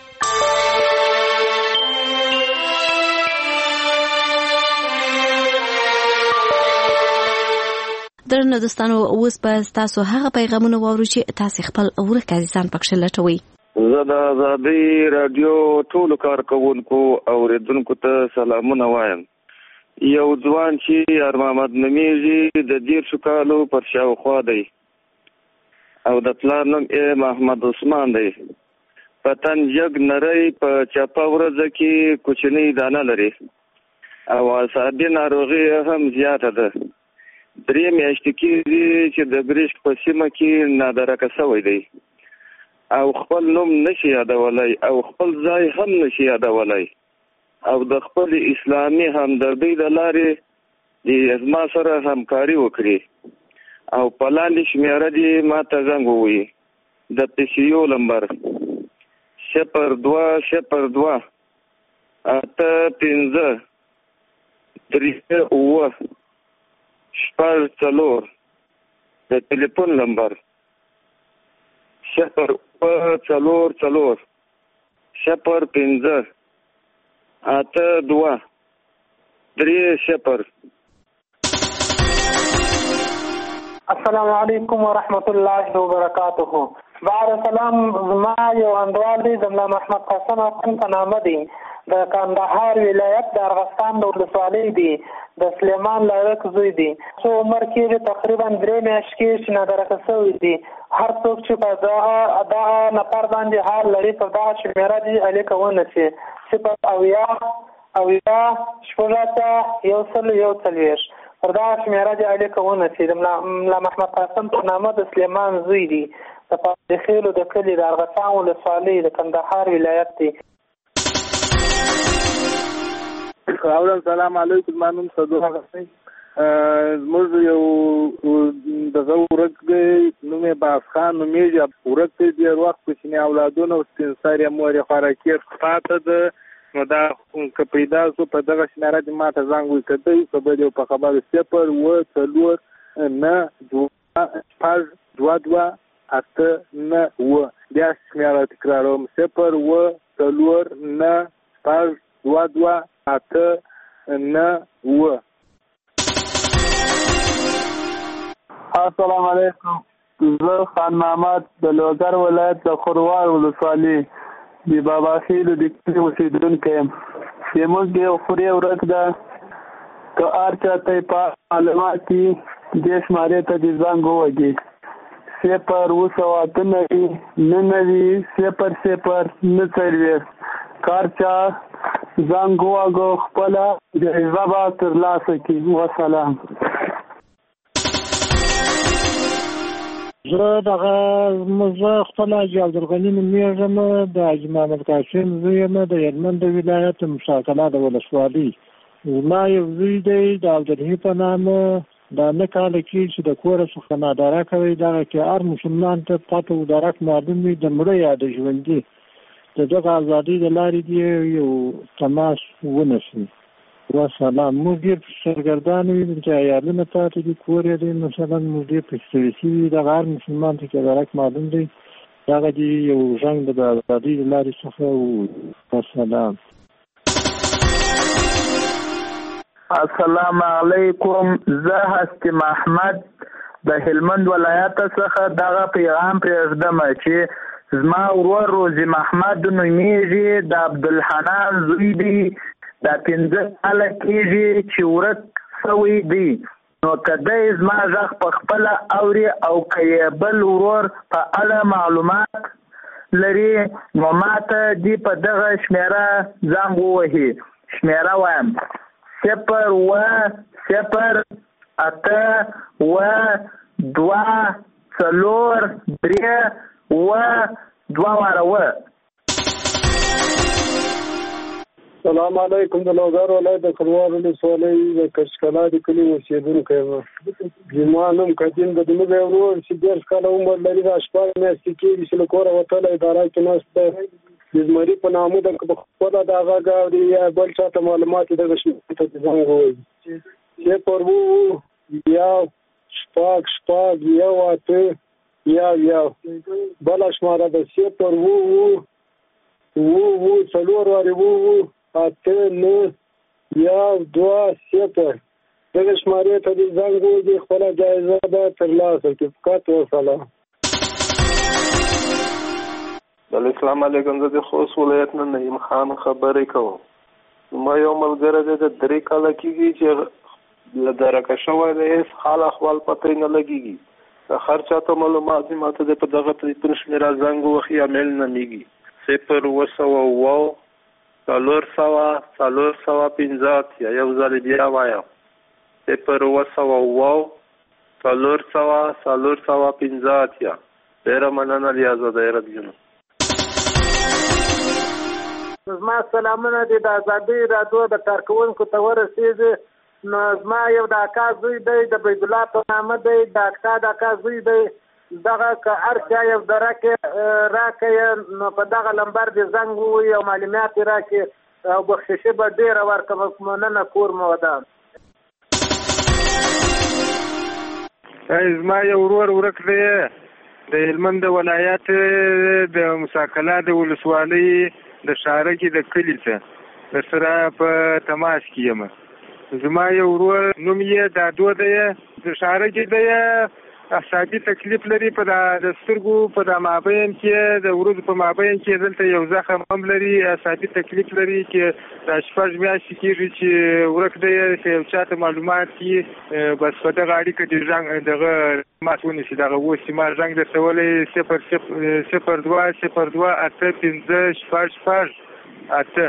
درنو دوستانو، اوس به تاسو هغه پیغامونه واورو چې تاسو خپل ورک عزیزان پکښې لټوئ. زه د ازادۍ راډیو ټولو کارکوونکو او اوریدونکو ته سلامونه وایم. یو ځوان چې یار محمد نومیږي د دیرشو کالو پر شاوخوا دی. او د پلار نوم یې محمد عثمان دی. په تن جګ نری په چپه ورځ کې کوچنی دانه لري او اعصابي ناروغي هم زیاته ده. درې میاشتې کېږي چې د ګریشک په سیمه کې نادرکه شوی دی او خپل نوم نشي یادولی او خپل ځای هم نشي یادولی او د خپل اسلامي همدردۍ د لارې د زما سره همکاري وکړي او په لاندې شمیره دې ما ته زنګ ووهي. د پیسیو نمبر صفر دوه صفر دوه اته پنځه درې اووه شپږ څلور. د ټلیفون نمبر صفر اووه څلور څلور صفر پنځه اته دوه درې صفر. السلام علیکم ورحمت الله وبرکاته. بعد سلام، ما یو اندوال دی د ملا محمد قاسم افغان په نامه دی، د کندهار ولایت د ارغستان د ولسوالۍ دی، د سلیمان لایق زوی دی. څو عمر کې تقریبا درې میاشتې کې چې نادرکه شوی دی. هر څوک چې په دغه دغه نفر باندې حال لري په دغه شمیره دي الیکه ونسي صفر اویا اویا شپږ اته یو سل یو څلوېښت. پر دغه شمیره دې الیکه ونسي. د ملا محمد قاسم په نامه د سلیمان زوی دی، د پاتخیلو د کلي د ارغستان ولسوالۍ د کندهار ولایت دی. اولا سلام علیکم، ما نوم صدوق غسی. زموږ یو دغه ورک دی، نوم یې باز خان نومیږي. ورک دی ډېر وخت کوچني اولادونه او سپین سر یې مور یې خوراکي پاته ده. نو دا که پیدا شو په دغه شمیره دې ما ته زنګ وکړي که دی که به دې په خبره صفر اووه څلور نه دوه شپږ دوه دوه اته نه اووه. بیا شمیره تکراروم صفر اووه څلور نه شپږ دوه دوه اته نه اووه. السلام علیکم، زه خان محمد د لوګر ولایت د خروار ولسوالۍ د بابا خیلو د کلي اوسېدونکی یم. زموږ یو خورې ورک ده، که هر چا ته په معلومات کې دې شمارې ته دې زنګ ووهي صفر اوه سوه اته نوي نه نوي صفر صفر نه څلوېښت. که هر چا زنګ ووهه خپله جایزه به ترلاسه کړي. وسلام. زه دغه زه خپل حاجي عبدالغني نومېږم، د حاجي محمد قاسم زوی یم، د هلمند د ولایت مشاکله د ولسوالۍ. زما یو زوی دی د عبدالحی په نامه، دا نه کاله کېږي چې د کوره څخه ناداره کوي. دغه کې هر مسلمان ته پته و درک معلوم وي د مړه یا د ژوندي د دغه ازادۍ د لارې دې یو تماس ونسي. وسلام. موږ ډېر سرګردان وي چې عیالونه پاتې دي، کور یې دی مثلا موږ ډېر پکې ستړي شوي. دغه هر مسلمان ته چې درک معلوم دی دغه دې یو زنګ د ازادۍ د لارې څخه و. وسلام. السلام علیکم، زه هستی محمد د هلمند ولایت څخه دغه پیغام پرېږدم چې زما ورور روزي محمد نومېږي، د عبدالحنان زوی دی، دا پنځه کاله کېږي چې ورک شوی دی. نو که دی زما غږ په خپله اوري او که یې بل ورور په اړه معلومات لري نو ما ته دې په دغه شمیره زنګ ووهي. شمیره وایم صفر اووه صفر اته اووه دوه څلور درې اووه دوه واره اووه. سلام علیکم، د لوګر ولایت د خروار ولسوالۍ د کچکلا د کلي اوسېدونکی یم. زما نوم قدیم د زموږ یو ورور چې دېرش کاله عمر لري، دا شپږ میاشتې کېږي چې له کوره وتلی اداره کې ناست دی. د زمري په نامه ده، که په خپله د هغه اوري یا بل چا ته معلومات دغه شمیرې ته دې زنګ ووهي. صفر اووه یو شپږ شپږ یو اته یو یو. بله شماره ده صفر اووه اووه اووه څلور وارې اووه اته نه یو دوه صفر. دغه شمارې ته دې زنګ ووهي، خپله جایزه به ترلاسه کړي. فقط وسلام. السلام علیکم، زه د خوست ولایت نه نعیم خان خبرې کوم. ما یو ملګری دی د درې کاله کېږي چې له درکه شوی دی، هېڅ حال احوال پته یې نه لګېږي. هر چاته معلومات ماته د په دغه ټلیفون شمیره زنګ وخی یا میل نه میږي صفر اوه سوه اوه څلور سوه څلور سوه پنځه اتیا یو ځل بیا وایم صفر اوه سوه اوه څلور سوه څلور سوه پنځه اتیا ډېره مننه لیازه دی رادیو زما سلامونه دي د ازادۍ راډیو د کارکوونکو ته ورسېږي. نو زما یو د اکا زوی دی د بیت الله په نامه دی د اکا د اکا زوی دی دغه که هر چا یو دره کې راکړې نو په دغه لمبر دې زنګ ووهي او معلومات یې راکړي او بخششي به ډېره ورکړم مننه کور مو ودان. زما یو ورور ورک دی د هلمند ولایت د مساکلا د ولسوالۍ د شاره کې د کلي څه د سره په تماس کې یم. زما یو ورور نوم یې دادو دی د شاره کې دی اعصابي تکلیف لري په د سترګو په د مابین کې د ورځو په مابین کې دلته یو زخم هم لري اعصابي تکلیف لري چې د شپږ میاشتې کېږي چې ورک دی چې یو چاته معلومات کړي بس په دغه اړیکه د زنګ دغه مات ونیسي دغه اوس چې ما زنګ درته ولی صفر صفر دوه صفر دوه اته پنځه شپږ شپږ اته.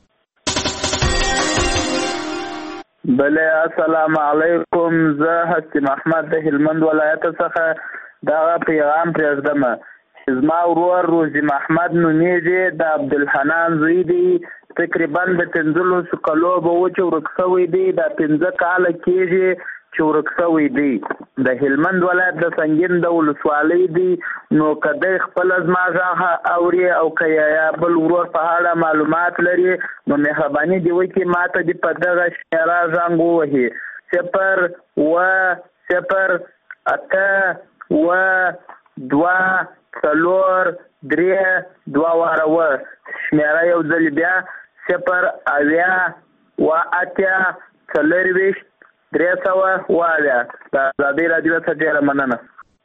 بله السلام علیکم زه حسین محمد د هلمند ولایت څخه دغه پیغام پرېږدم. زما ورور روزي محمد نومیږي د عبدالحنان زوی دی تقریبا د پنځلسو کالو به و چې ورک شوی دی دا پنځه کاله کېږي چې ورک شوی دی د هلمند ولایت د سنګین د ولسوالۍ دی. نو که دی خپله زما غږ اوري او که یا بل ورور په اړه معلومات لري نو مهرباني دې وکړي ما ته دې په دغه شمیره زنګ ووهي صفر اوه صفر اته اوه دوه څلور درې دوه واره اوه شمیره یو ځل بیا صفر اویا اوه اتیا څلرویشت درې سوه اوه اویا. د ازادۍ راډیو څخه ډېره مننه.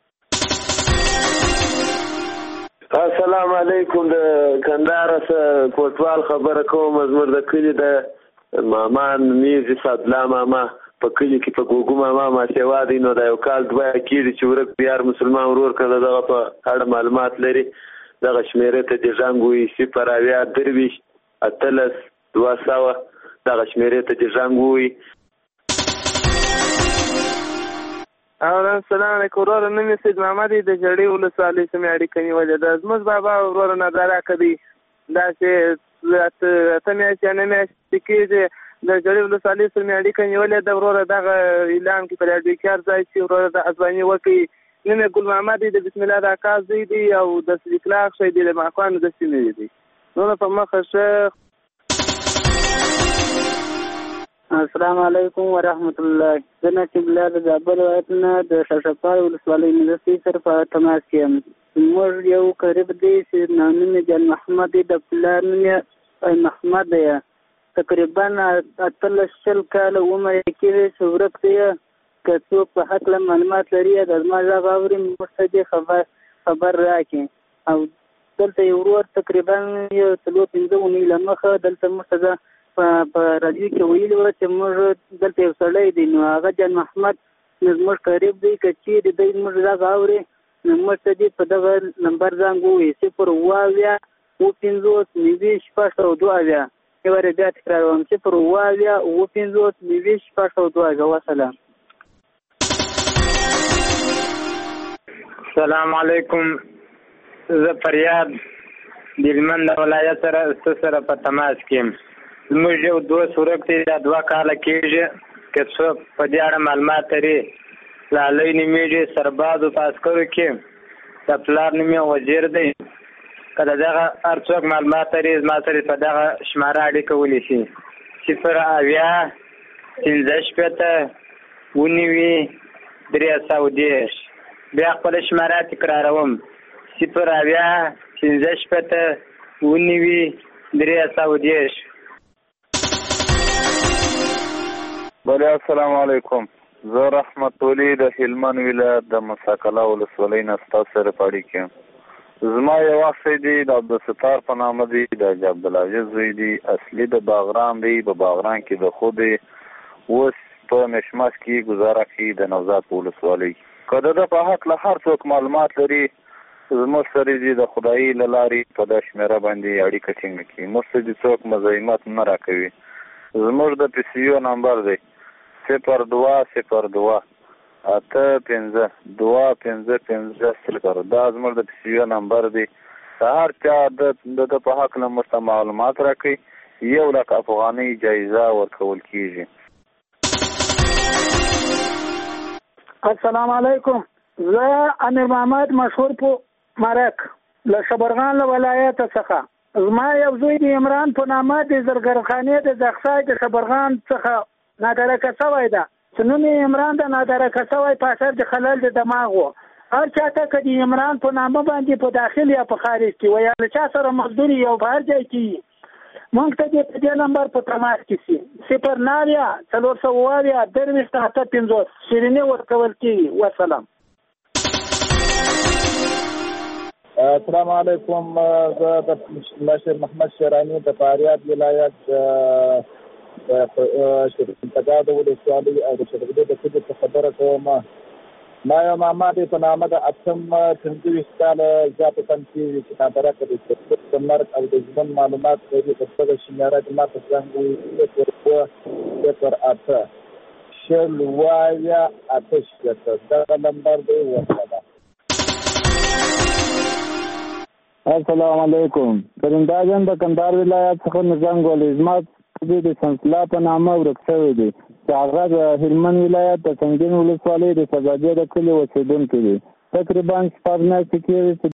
السلام علیکم د کندهار څخه کوټوال خبره کوم. زموږ د کلي د ماما نومیږي سعدالله ماما په کلي کې په ګوګو ماما ماسیوا دی نو د یو کال دوه کېږي چې ورک بیار مسلمان ورور کړه دغه په اړه معلومات لري دغه شمیرې ته دې زنګ ووهي صفر اویا درویشت اتلس دوه سوه دغه شمیرې ته دې زنګ ووهي. اولا سلام علیکم وروره نوم یې سید محمد د جړۍ ولسوالۍ سمې اړیکه نیولې ده. زموږ بابا وروره نظاره کوي داسې اته میاشتې یا نه میاشتې کېږي د جړۍ ولسوالۍ سمې اړیکه نیولې ده. وروره دغه اعلان کې په راډیو کې هر ځای چې وروره د ازباني وکړي نوم یې ګل محمد د بسم الله د اکا زوی دی او د صدیق الله اخ شی دی د ماکوانو د سیمې دی. نو په مخه ښه. السلام علیکم ورحمت الله. زه نقیب الله د زابل ولایت نه د شاشقار ولسوالۍ مدرسې سره په تماس کې یم. زموږ یو قریب دی چې نوم یې جان محمد دی د پلار نوم یې محمد دی تقریبا اتلس شل کاله عمر یې کېږي چې ورک دی. که څوک په هکله معلومات لري د زما غږ اوري موږ ته دې خبر خبر راکړي. او دلته یو ورور تقریبا یو څلور پنځه اونۍ له مخه دلته موږ ته په راډیو کې ویلي وو چې موږ دلته یو سړی دی نو هغه جان محمد زموږ قریب دی که چیرې دی زموږ غږ اوري نو موږ ته دې په دغه نمبر زنګ ووهي صفر اوه اویا اوه پنځوس نوي شپږ سوه دوه اویا. یو وارې بیا تکراروم صفر اوه اویا اوه پنځوس نوي شپږ سوه دوه اویا. وسلام. السلام علیکم. زه فریاد د هلمند ولایت سره سره په تماس کې یم. زموږ یو دوست ورک دی دا دوه کاله کېږي که څوک په دې اړه معلومات لري لالی نومیږي سربازو په عسکرو کې د پلار نوم یې وزیر دی. که د دغه هر څوک معلومات لري زما سره په دغه شماره اړیکه ونیسي صفر اویا پنځه شپېته اوه نوي درې سوه دېرش. بیا خپله شماره تکراروم صفر اویا پنځه شپېته اوه نوي درې سوه دېرش. بله السلام علیکم. زه رحمت ولی د هلمند ولایت د مساکلا ولسوالۍ نه ستاسو سره په اړیکه یم. زما یو اخی دی د عبدالستار په نامه دی د عبدالعزیز زوی دی اصلي د باغران دی په باغران کې د خو دی اوس په مشماس کې ګزاره کوي د نوزاد په ولسوالۍ. که د ده په هکله هر څوک معلومات لري زموږ سره دې د خدایي له لارې په دا شمېره باندې اړیکه ټینګه کړي. موږ ته دې څوک مزاحمت نه راکوي. زموږ د پی سی یو نمبر دی صفر دوه صفر دوه اته پنځه دوه پنځه پنځه صفر. دا زموږ د پی سی یو نمبر دی. که هر چا د ده په هکله موږ ته معلومات راکوي یو لک افغانۍ جایزه ورکول کېږي. السلام علیکم. زه امیر محمد مشهور په مرک له شبرغان له ولایت څخه. زما یو زوی د عمران په نامه د زرګرخانې د زخسای د شبرغان څخه نادرکه شوی ده چې نوم یې عمران د نادرکه شوی په اثر د خلل د دماغ و. هر چاته که د عمران په نامه باندې په داخل یا په خارج کې و یا له چا سره مزدوري یو په هر ځای کې موږ ته دې په دې نمبر په تماس کې سي صفر نوي څلور سوه اویا درویشت اته پنځوس شیریني ورکول کېږي. وسلام. السلام علیکم. زه د مشر محمد شیرانی د فاریاب ولایت د شرقیتګاه د ولسوالۍ او د شرقیتګاه د کلي څخه خبره کوم. ما یو ماما دی په نامه د اتم پنځه ویشت کاله زیاته تم کېږي چې نادرکه دی د مرګ او د ژوند معلومات لري. په دغه شمېره د ما په څنګ وي صفر دوه صفر اته شل اویا اته شپېته. دغه نمبر دی. وسلام. السلام علیکم. پرنده جان د کندهار ولایت څخه نظام ګولې. زما د سنسلا په نامه ورک شوی دی چې هغه د هلمند ولایت د سنګین ولسوالۍ د سباجیه د کلي اوسېدونکی دی. تقریبا شپږ میاشتې کېږي